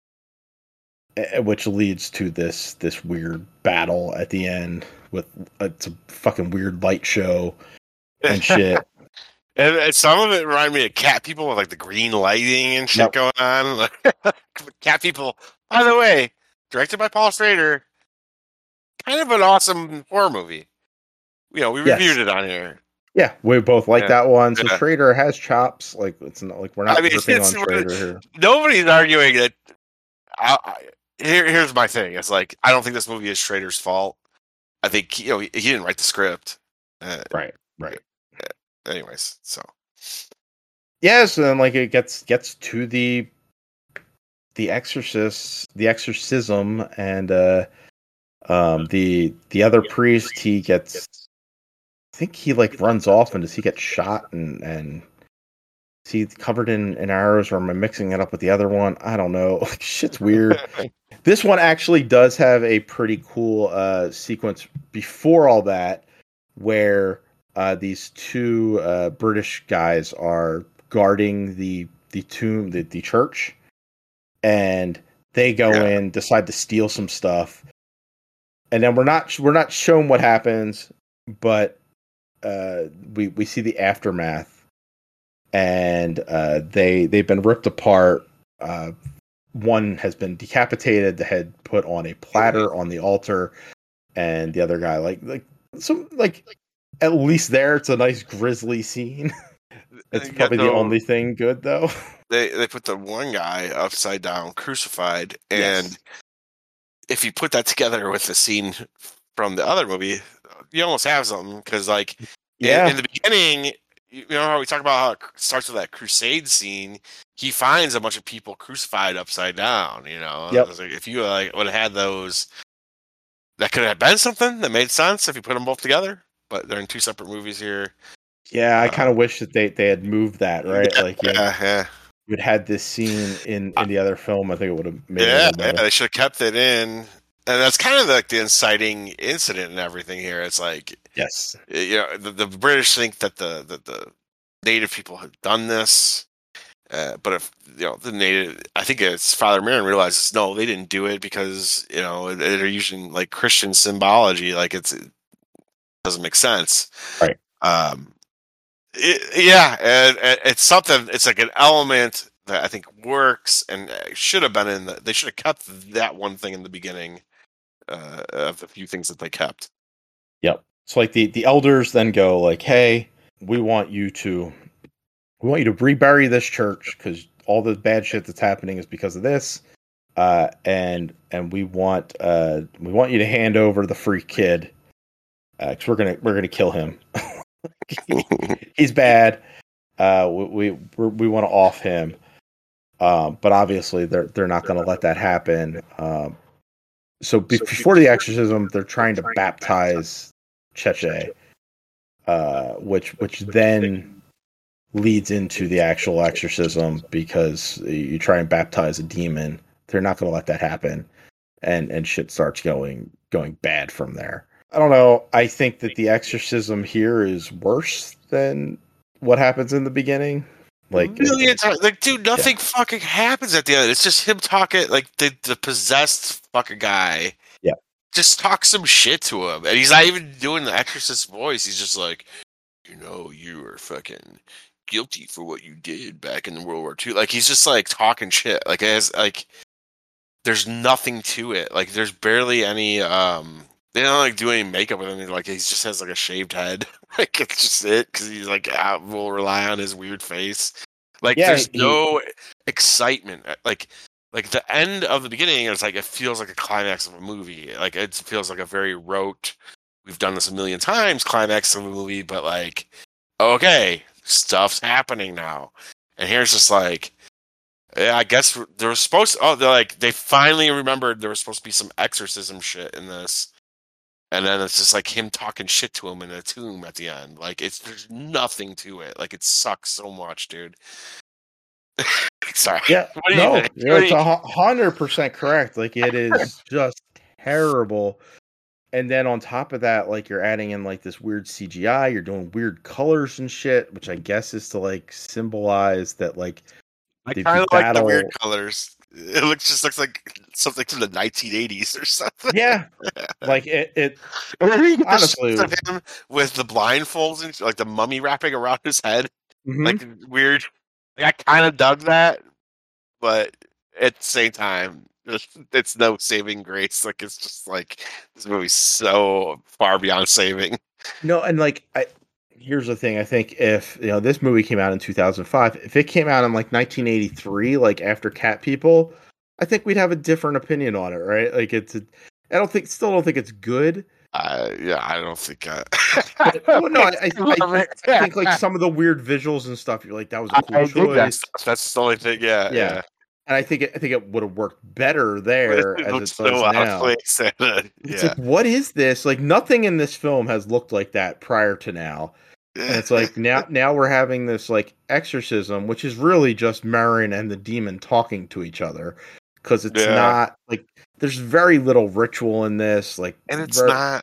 eh, which leads to this this weird battle at the end with it's a fucking weird light show and shit. And, and some of it reminded me of Cat People with like the green lighting and shit Yep. going on. Like, Cat People, by the way, directed by Paul Schrader, kind of an awesome horror movie. You know, we Yes. reviewed it on here. Yeah, we both like Yeah. that one. So Yeah. Schrader has chops. Like it's not like we're not I mean, ripping on it's- Schrader here. Nobody's arguing that. I, I, here, here's my thing. It's like I don't think this movie is Schrader's fault. I think you know he, he didn't write the script. Uh, Right, right. anyways, so Yes, and then like it gets gets to the the exorcist, the exorcism, and uh, um, the the other priest. He gets, I think he like runs off, and does he get shot and and is he covered in, in arrows, or am I mixing it up with the other one? I don't know. Like shit's weird. This one actually does have a pretty cool uh, sequence before all that, where uh, these two uh, British guys are guarding the the tomb, the, the church, and they go Yeah. in, decide to steal some stuff, and then we're not we're not shown what happens, but uh, we we see the aftermath, and uh, they they've been ripped apart. Uh, one has been decapitated, the head put on a platter on the altar, and the other guy like like some like at least there it's a nice grisly scene. It's You got probably the the- only thing good though. they they put the one guy upside down, crucified, and Yes. if you put that together with the scene from the other movie, you almost have something because, like, in- Yeah. in, the beginning, you know how we talk about how it starts with that crusade scene. He finds a bunch of people crucified upside down. You know, Yep. It's like, if you like would have had those, that could have been something that made sense if you put them both together. But they're in two separate movies here. Yeah, I Uh, kind of wish that they, they had moved that, right? Yeah, Like, yeah, yeah, yeah. you'd had this scene in, in the other film. I think it would have made it a Yeah, little yeah, better. they should have kept it in, and that's kind of like the inciting incident and everything here. It's like, Yes. you know, the, the British think that the, the the native people have done this, uh, but if you know the native, I think it's Father Merrin realizes no, they didn't do it because you know they're using like Christian symbology, like it's it doesn't make sense, Right. Um, it, yeah, and, and it's something. It's like an element that I think works and should have been in. The, they should have kept that one thing in the beginning uh, of the few things that they kept. Yep. So like the, the elders then go like, hey, we want you to we want you to rebury this church because all the bad shit that's happening is because of this. Uh, and and we want uh we want you to hand over the free kid because we're gonna we're gonna kill him. He's bad. Uh, we we we're, we want to off him. Um, but obviously they're they're not going to let that happen. Um, so be- before the exorcism, they're trying to baptize Cheche, uh, which which then leads into the actual exorcism because you try and baptize a demon. They're not going to let that happen, and and shit starts going going bad from there. I don't know. I think that the exorcism here is worse than what happens in the beginning. Like, million times, like, dude, nothing yeah. fucking happens at the end. It's just him talking, like the the possessed fucking guy. Yeah, just talk some shit to him, and he's not even doing the exorcist voice. He's just like, you know, you were fucking guilty for what you did back in World War Two. Like he's just like talking shit. Like as like, there's nothing to it. Like there's barely any. um They don't like do any makeup with him. Like he just has like a shaved head. Like it's just it because he's like ah, will rely on his weird face. Like yeah, there's he, no excitement. Like like the end of the beginning, it's like it feels like a climax of a movie. Like it feels like a very rote, we've done this a million times climax of a movie, but like, okay, stuff's happening now. And here's just like, yeah, I guess there was supposed to, oh, they're like, they finally remembered there was supposed to be some exorcism shit in this. And then it's just like him talking shit to him in a tomb at the end. Like, it's, there's nothing to it. Like, it sucks so much, dude. Sorry. Yeah, What do you no, think? it's a hundred percent correct. Like, it is just terrible. And then on top of that, like, you're adding in like this weird C G I. You're doing weird colors and shit, which I guess is to like symbolize that like. I the kind of like the battle- weird colors. It looks just looks like something from the nineteen eighties or something. Yeah, like it. it Honestly, honestly, of him with the blindfolds and like the mummy wrapping around his head, mhm. like weird. Like, I kind of dug that, but at the same time, it's no saving grace. Like, it's just like this movie's so far beyond saving. No, and like I. Here's the thing. I think if you know this movie came out in two thousand five, if it came out in like nineteen eighty-three, like after Cat People, I think we'd have a different opinion on it, right? Like it's, a, I don't think, still don't think it's good. Uh, yeah, I don't think. I... But, well, no, I, I, I, I think like some of the weird visuals and stuff. You're like, that was a cool I choice. think that's, that's the only thing. Yeah, Yeah. yeah. And I think it, I think it would have worked better there It as it looks does so out now. of place. Yeah. It's like, what is this? Like nothing in this film has looked like that prior to now. And it's like now now we're having this like exorcism, which is really just Marin and the demon talking to each other. Because it's Yeah. not like there's very little ritual in this. Like and it's ver- not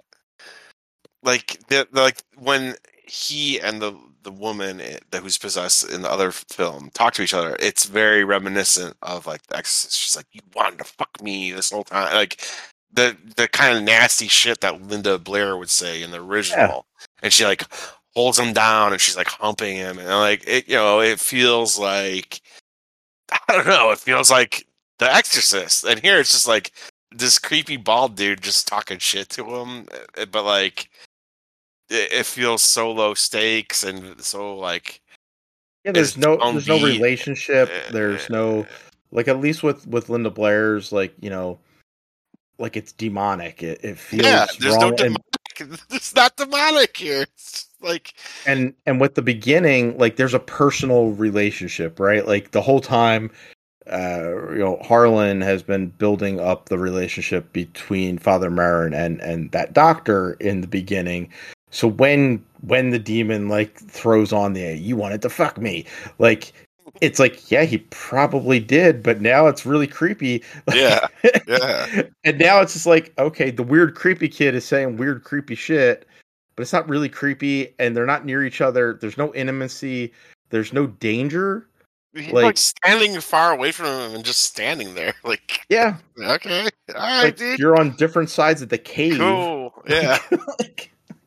like the, the like when he and the the woman that who's possessed in the other film talk to each other. It's very reminiscent of like the Exorcist. She's like, "You wanted to fuck me this whole time," like the the kind of nasty shit that Linda Blair would say in the original. Yeah. And she like holds him down and she's like humping him, and like it, you know, it feels like I don't know. It feels like The Exorcist, and here it's just like this creepy bald dude just talking shit to him, but like it, it feels so low stakes and so like yeah. There's no there's no beat. relationship. There's no like at least with with Linda Blair's like you know like it's demonic. It it feels yeah. There's wrong. no demonic. And, it's not demonic here. It's like and and with the beginning, like there's a personal relationship, right? Like the whole time. Uh, you know, Harlan has been building up the relationship between Father Marin and and that doctor in the beginning. So when when the demon like throws on the "you wanted to fuck me," like it's like yeah, he probably did, but now it's really creepy. Yeah, yeah. And now it's just like okay, the weird creepy kid is saying weird creepy shit, but it's not really creepy, and they're not near each other. There's no intimacy. There's no danger. He's like, like standing far away from him and just standing there. Like, yeah, okay, all right, like, dude. You're on different sides of the cave. Cool, yeah. like,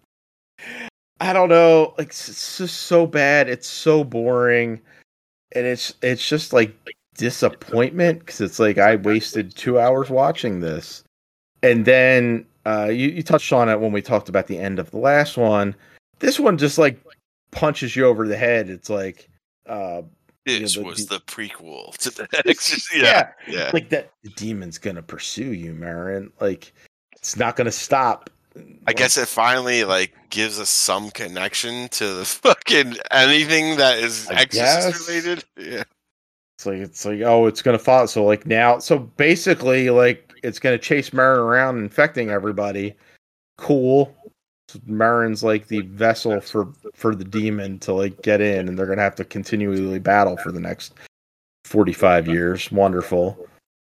I don't know. Like, it's just so bad. It's so boring, and it's it's just like disappointment because it's like I wasted two hours watching this, and then uh, you you touched on it when we talked about the end of the last one. This one just like punches you over the head. It's like. Uh, This you know, the, was the, the prequel to the Exorcist. Yeah, yeah, yeah. Like that, the demon's gonna pursue you, Marin. Like it's not gonna stop. I like, guess it finally like gives us some connection to the fucking anything that is I Exorcist guess. related. Yeah, it's like it's like oh, it's gonna follow. So like now, so basically, like it's gonna chase Marin around, infecting everybody. Cool. So Marin's like the vessel for for the demon to like get in, and they're gonna have to continually battle for the next forty-five years. Wonderful.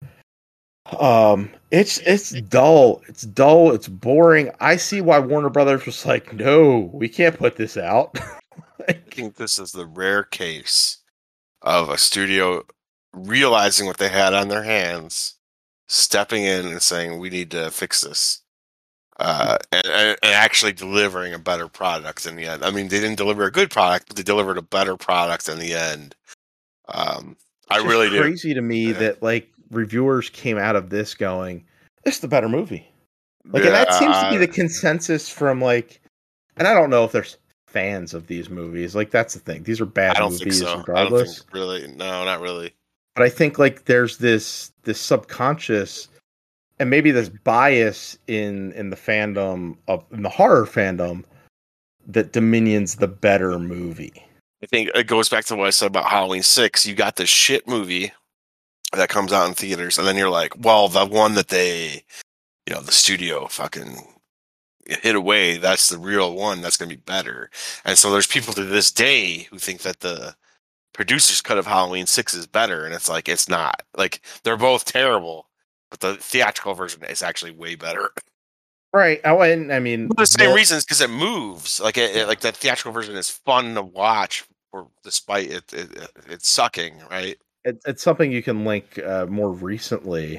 Um, it's it's dull. It's dull. It's boring. I see why Warner Brothers was like, no, we can't put this out. I think this is the rare case of a studio realizing what they had on their hands, stepping in and saying, "We need to fix this." Uh, and, and actually delivering a better product in the end. I mean, they didn't deliver a good product, but they delivered a better product in the end. Um, I It's really just do. crazy to me Yeah. that like reviewers came out of this going, "It's the better movie." Like, Yeah, and that seems to be I- the consensus from like, and I don't know if there's fans of these movies. Like, that's the thing; these are bad I don't think movies, so. I don't regardless. think really. No, not really. but I think like there's this this subconscious and maybe this bias in in the fandom of in the horror fandom that Dominion's the better movie. I think it goes back to what I said about Halloween six. You got this shit movie that comes out in theaters, and then you're like, well, the one that they, you know, the studio fucking hit away, that's the real one. That's going to be better. And so there's people to this day who think that the producer's cut of Halloween six is better, and it's like, it's not. Like, they're both terrible, but the theatrical version is actually way better. Right. Oh, and I mean, For the same well, reasons, because it moves. Like, it, it, like the theatrical version is fun to watch, for, despite it, it, it it's sucking, right? it, it's something you can link uh, more recently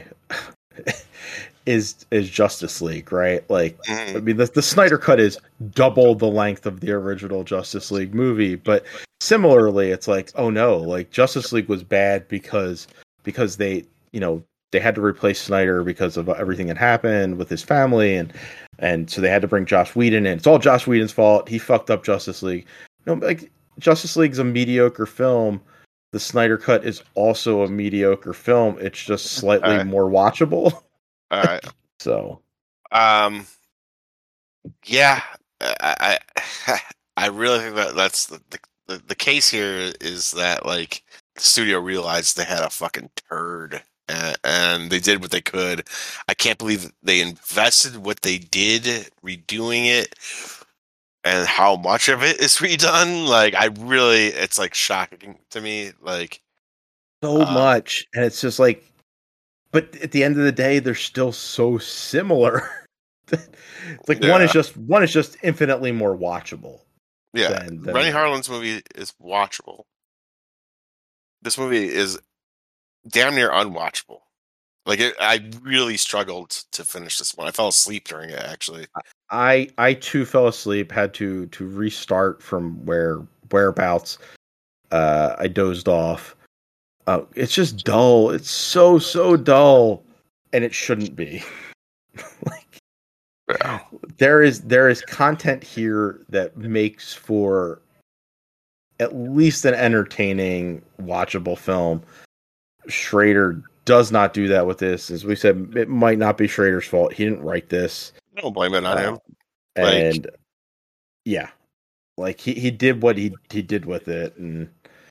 is is Justice League, right? Like, Mm. I mean, the, the Snyder cut is double the length of the original Justice League movie, but similarly, it's like, oh no, like Justice League was bad because because they, you know, they had to replace Snyder because of everything that happened with his family, and and so they had to bring Joss Whedon in. It's all Joss Whedon's fault. He fucked up Justice League. No, like Justice League's a mediocre film. The Snyder cut is also a mediocre film. It's just slightly Alright. more watchable. All right. So, Um, yeah, I, I, I really think that that's the, the the case here is that like the studio realized they had a fucking turd, and, and they did what they could. I can't believe they invested what they did redoing it, and how much of it is redone. Like, I really, it's like shocking to me. Like, so Um, much, and it's just like, but at the end of the day, they're still so similar. It's like one Yeah. is just one is just infinitely more watchable. yeah, Than- than- Rennie Harlan's movie is watchable. This movie is damn near unwatchable. Like, it, I really struggled to finish this one. I fell asleep during it, actually. I I too fell asleep. Had to to restart from where whereabouts. Uh, I dozed off. Uh, it's just dull. It's so so dull, and it shouldn't be. Like, Yeah. there is there is content here that makes for at least an entertaining, watchable film. Schrader does not do that with this. As we said, it might not be Schrader's fault. He didn't write this. I don't blame it on Uh, him. Like- and yeah, like he, he did what he he did with it, and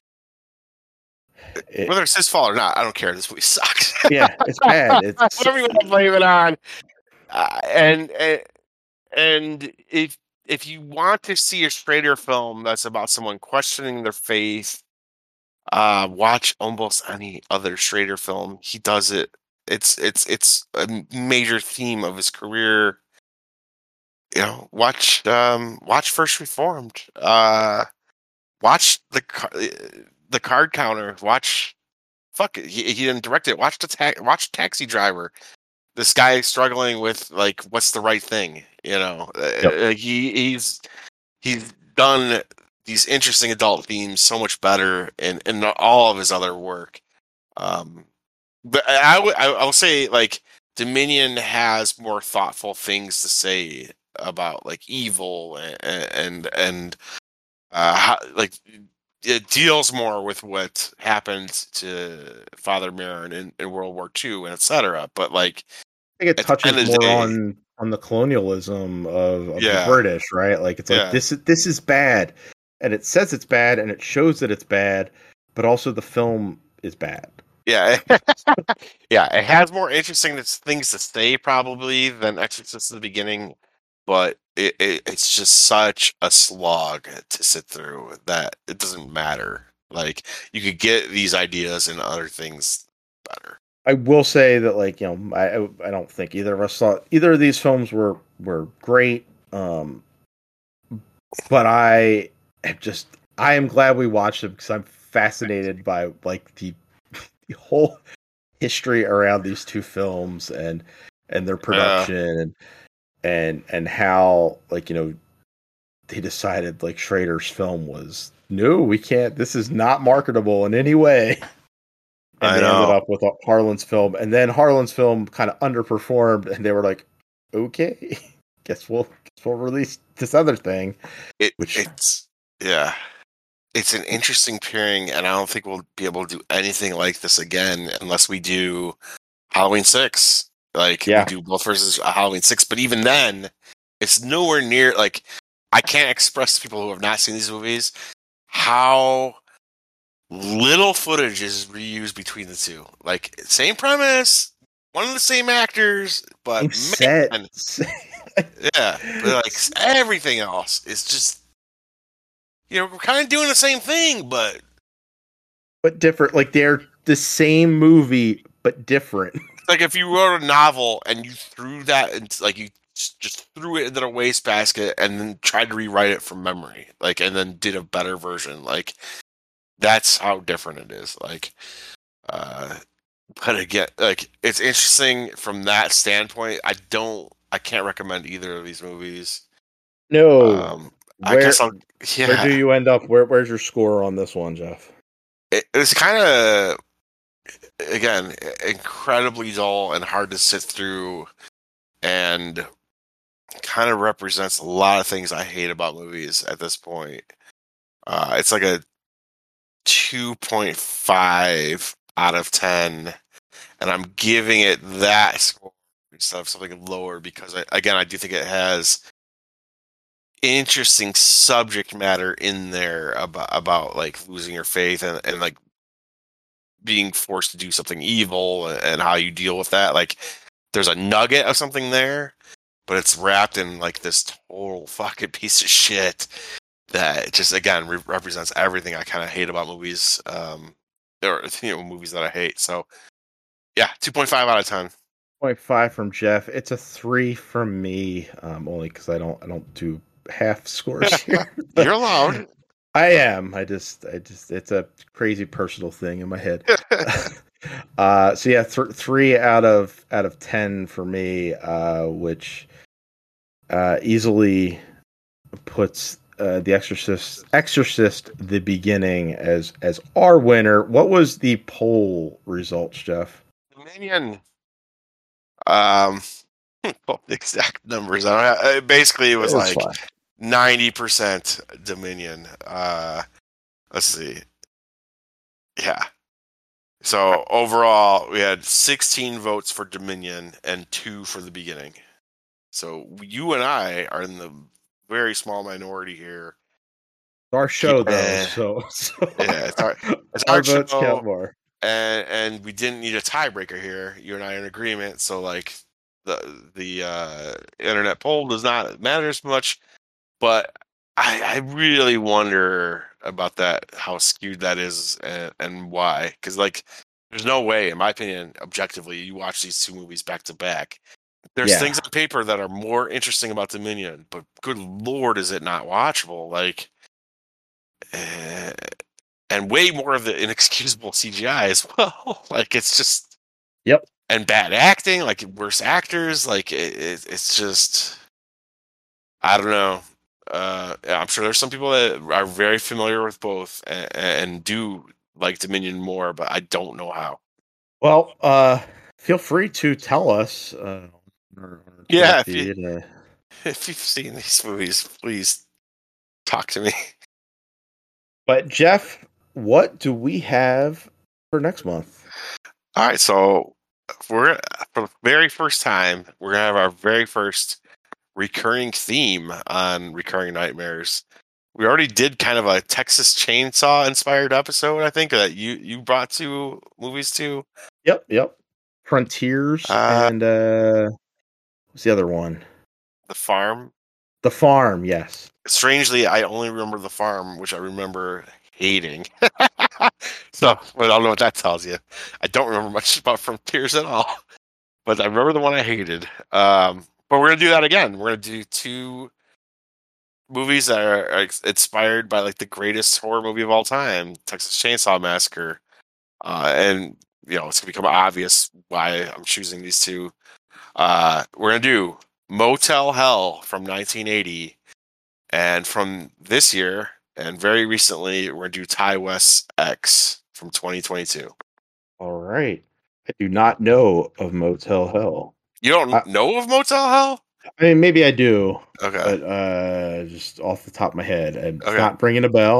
it, Whether it's his fault or not, I don't care. This movie sucks. yeah, it's bad. It's Whatever you want to blame it on. Uh, and, and and if if you want to see a Schrader film that's about someone questioning their faith, uh, watch almost any other Schrader film. He does it. It's it's it's a major theme of his career. You know, watch um, watch First Reformed. Uh, watch the Ca- the Card Counter. Watch fuck it. He, he didn't direct it. Watch the ta- watch Taxi Driver. This guy struggling with like what's the right thing. You know, Yep. uh, he he's he's done these interesting adult themes so much better in, in all of his other work. Um, but I, I, would- I I will say like Dominion has more thoughtful things to say about like evil and and, and uh, how, like it deals more with what happened to Father Merrin in, in World War Two and et cetera. But like, I think it at the touches end of the more day- on on the colonialism of, of Yeah. the British, right? Like it's like Yeah. this is this is bad, and it says it's bad, and it shows that it's bad, but also the film is bad. yeah, yeah, it has more interesting things to say probably than Exorcist at the beginning, but it, it it's just such a slog to sit through that it doesn't matter. Like, you could get these ideas and other things better. I will say that, like, you know, I I don't think either of us thought either of these films were were great. Um, but I am just I am glad we watched them because I'm fascinated by like the the whole history around these two films and and their production and and and how, like, you know, they decided like Schrader's film was no, we can't. This is not marketable in any way. And I they know. ended up with Harlan's film, and then Harlan's film kind of underperformed, and they were like, "Okay, guess we'll guess we'll release this other thing." It Which- it's yeah. it's an interesting pairing, and I don't think we'll be able to do anything like this again unless we do Halloween six. Like, Yeah. we do both versus Halloween six, but even then, it's nowhere near, like, I can't express to people who have not seen these movies how little footage is reused between the two. Like, same premise, one of the same actors, but Set. man, yeah, but like everything else is just, you know, we're kind of doing the same thing, but but different. Like they're the same movie, but different. like if you wrote a novel and you threw that, into, like you just threw it into a wastebasket and then tried to rewrite it from memory, like, and then did a better version, like that's how different it is. Like, uh, but again, like it's interesting from that standpoint. I don't, I can't recommend either of these movies. No. Um, I Where, guess I'll. Yeah. where do you end up? Where Where's your score on this one, Jeff? It, it's kind of, again, incredibly dull and hard to sit through, and kind of represents a lot of things I hate about movies at this point. Uh, it's like a two point five out of ten, and I'm giving it that score instead of something lower because, I, again, I do think it has interesting subject matter in there about, about like losing your faith and, and like being forced to do something evil and how you deal with that. Like there's a nugget of something there, but it's wrapped in like this total fucking piece of shit that just, again, re- represents everything I kind of hate about movies, um, or, you know, movies that I hate. So yeah, two point five out of ten. zero point five from Jeff. It's a three from me, um, only because I don't I don't do half scores here. You're allowed. I am. I just, I just, it's a crazy personal thing in my head. uh, so yeah, th- three out of out of ten for me, uh, which uh, easily puts uh, the Exorcist, Exorcist, the beginning as as our winner. What was the poll results, Jeff? Dominion. Um, well, the exact numbers. I don't have, basically, it was It's like fine. ninety percent Dominion. Uh, let's see. Yeah. So overall, we had sixteen votes for Dominion and two for the beginning. So you and I are in the very small minority here. It's our show, Yeah. though. So, so Yeah, it's our, it's our our votes show, count more. and and we didn't need a tiebreaker here. You and I are in agreement. So like the the uh, internet poll does not matter as much. But I, I really wonder about that, how skewed that is, and, and why. Because, like, there's no way, in my opinion, objectively, you watch these two movies back to back. There's Yeah. things on paper that are more interesting about Dominion, but good lord, is it not watchable? Like, uh, and way more of the inexcusable C G I as well. Like, it's just. Yep. And bad acting, like, worse actors. Like, it, it, it's just. I don't know. Uh, I'm sure there's some people that are very familiar with both and, and do like Dominion more, but I don't know how. Well, uh, feel free to tell us. Uh, on our, on our Yeah, if feed, you- uh, If you've seen these movies, please talk to me. but Jeff, what do we have for next month? All right, so we're for the very first time, we're gonna have our very first recurring theme on Recurring Nightmares. We already did kind of a Texas Chainsaw inspired episode, I think, that you you brought two movies to. Yep, yep. Frontiers Uh, and uh, what's the other one? The Farm. The Farm. Yes. Strangely, I only remember The Farm, which I remember hating. So, well, I don't know what that tells you. I don't remember much about Frontiers at all, but I remember the one I hated. Um, but we're gonna do that again. We're gonna do two movies that are, are inspired by like the greatest horror movie of all time, Texas Chainsaw Massacre, uh, and you know it's gonna become obvious why I'm choosing these two. Uh, we're gonna do Motel Hell from nineteen eighty, and from this year, and very recently, we're gonna do Ty West X from twenty twenty-two. All right. I do not know of Motel Hell. You don't I- know of Motel Hell? I mean, maybe I do, Okay. but uh, just off the top of my head, it's Okay. not ringing a bell.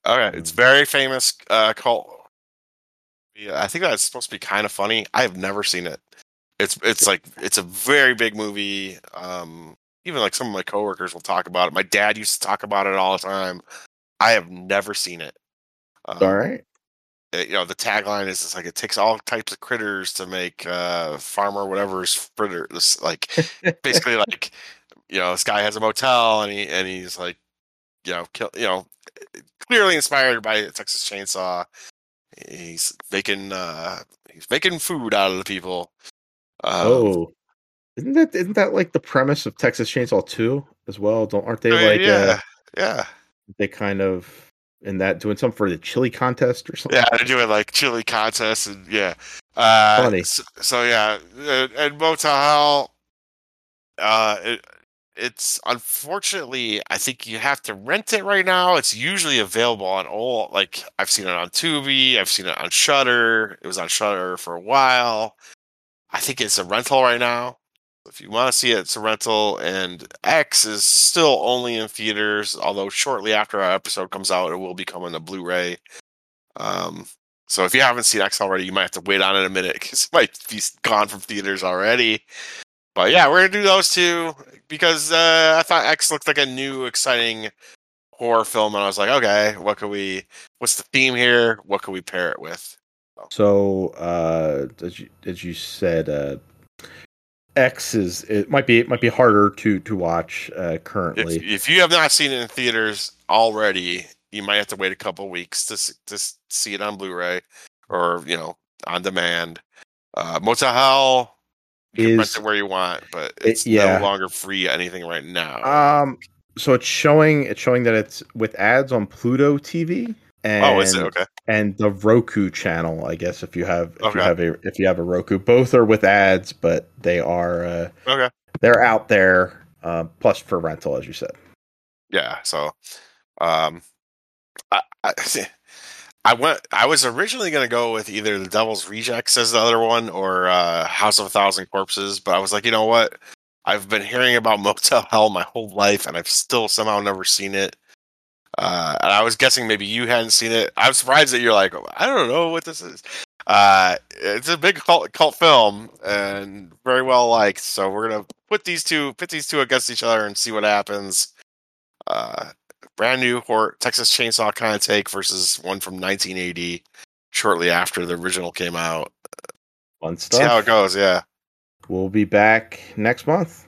Okay, it's very famous uh, cult. Yeah, I think that's supposed to be kind of funny. I have never seen it. It's it's like it's a very big movie. Um, even like some of my coworkers will talk about it. My dad used to talk about it all the time. I have never seen it. Um, All right. it- you know, the tagline is it's like it takes all types of critters to make uh, farmer whatever's fritter. This like basically like you know this guy has a motel and he and he's like you know kill you know clearly inspired by Texas Chainsaw. He's making uh, he's making food out of the people. Um, Oh, isn't that isn't that like the premise of Texas Chainsaw two as well? Don't aren't they I mean, like yeah, uh, yeah, they kind of in that doing something for the chili contest or something? yeah. They're doing like chili contests and yeah. Uh, Funny. So, so yeah, uh, and Motel Hell. Uh, it, it's unfortunately, I think you have to rent it right now. It's usually available on all. Like I've seen it on Tubi, I've seen it on Shudder. It was on Shudder for a while. I think it's a rental right now. If you want to see it, it's a rental. And X is still only in theaters, although shortly after our episode comes out, it will be coming to Blu-ray. Um, so if you haven't seen X already, you might have to wait on it a minute because it might be gone from theaters already. But yeah, we're gonna do those two because uh, I thought X looked like a new, exciting horror film, and I was like, okay, what can we? What's the theme here? What can we pair it with? So, uh, as you as you said, uh, X is it might be it might be harder to to watch uh, currently. If, if you have not seen it in theaters already, you might have to wait a couple weeks to s- to s- see it on Blu-ray or you know on demand. Uh, Motel Hell, you can rent Is it where you want, but it- it's yeah. no longer free anything right now. Um, so it's showing it's showing that it's with ads on Pluto T V and oh, is it okay? and the Roku channel. I guess if you have if Okay. you have a if you have a Roku, both are with ads, but they are uh, Okay. they're out there. Uh, plus for rental, as you said. Yeah. So, um, I, I, I went. I was originally going to go with either The Devil's Rejects as the other one or uh, House of a Thousand Corpses, but I was like, you know what? I've been hearing about Motel Hell my whole life, and I've still somehow never seen it. Uh, and I was guessing maybe you hadn't seen it. I'm surprised that you're like, I don't know what this is. Uh, it's a big cult, cult film and very well liked. So we're gonna put these two, pit these two against each other and see what happens. Uh, brand new horror, Texas Chainsaw kind of take versus one from nineteen eighty, shortly after the original came out. Fun stuff. See how it goes. Yeah. We'll be back next month.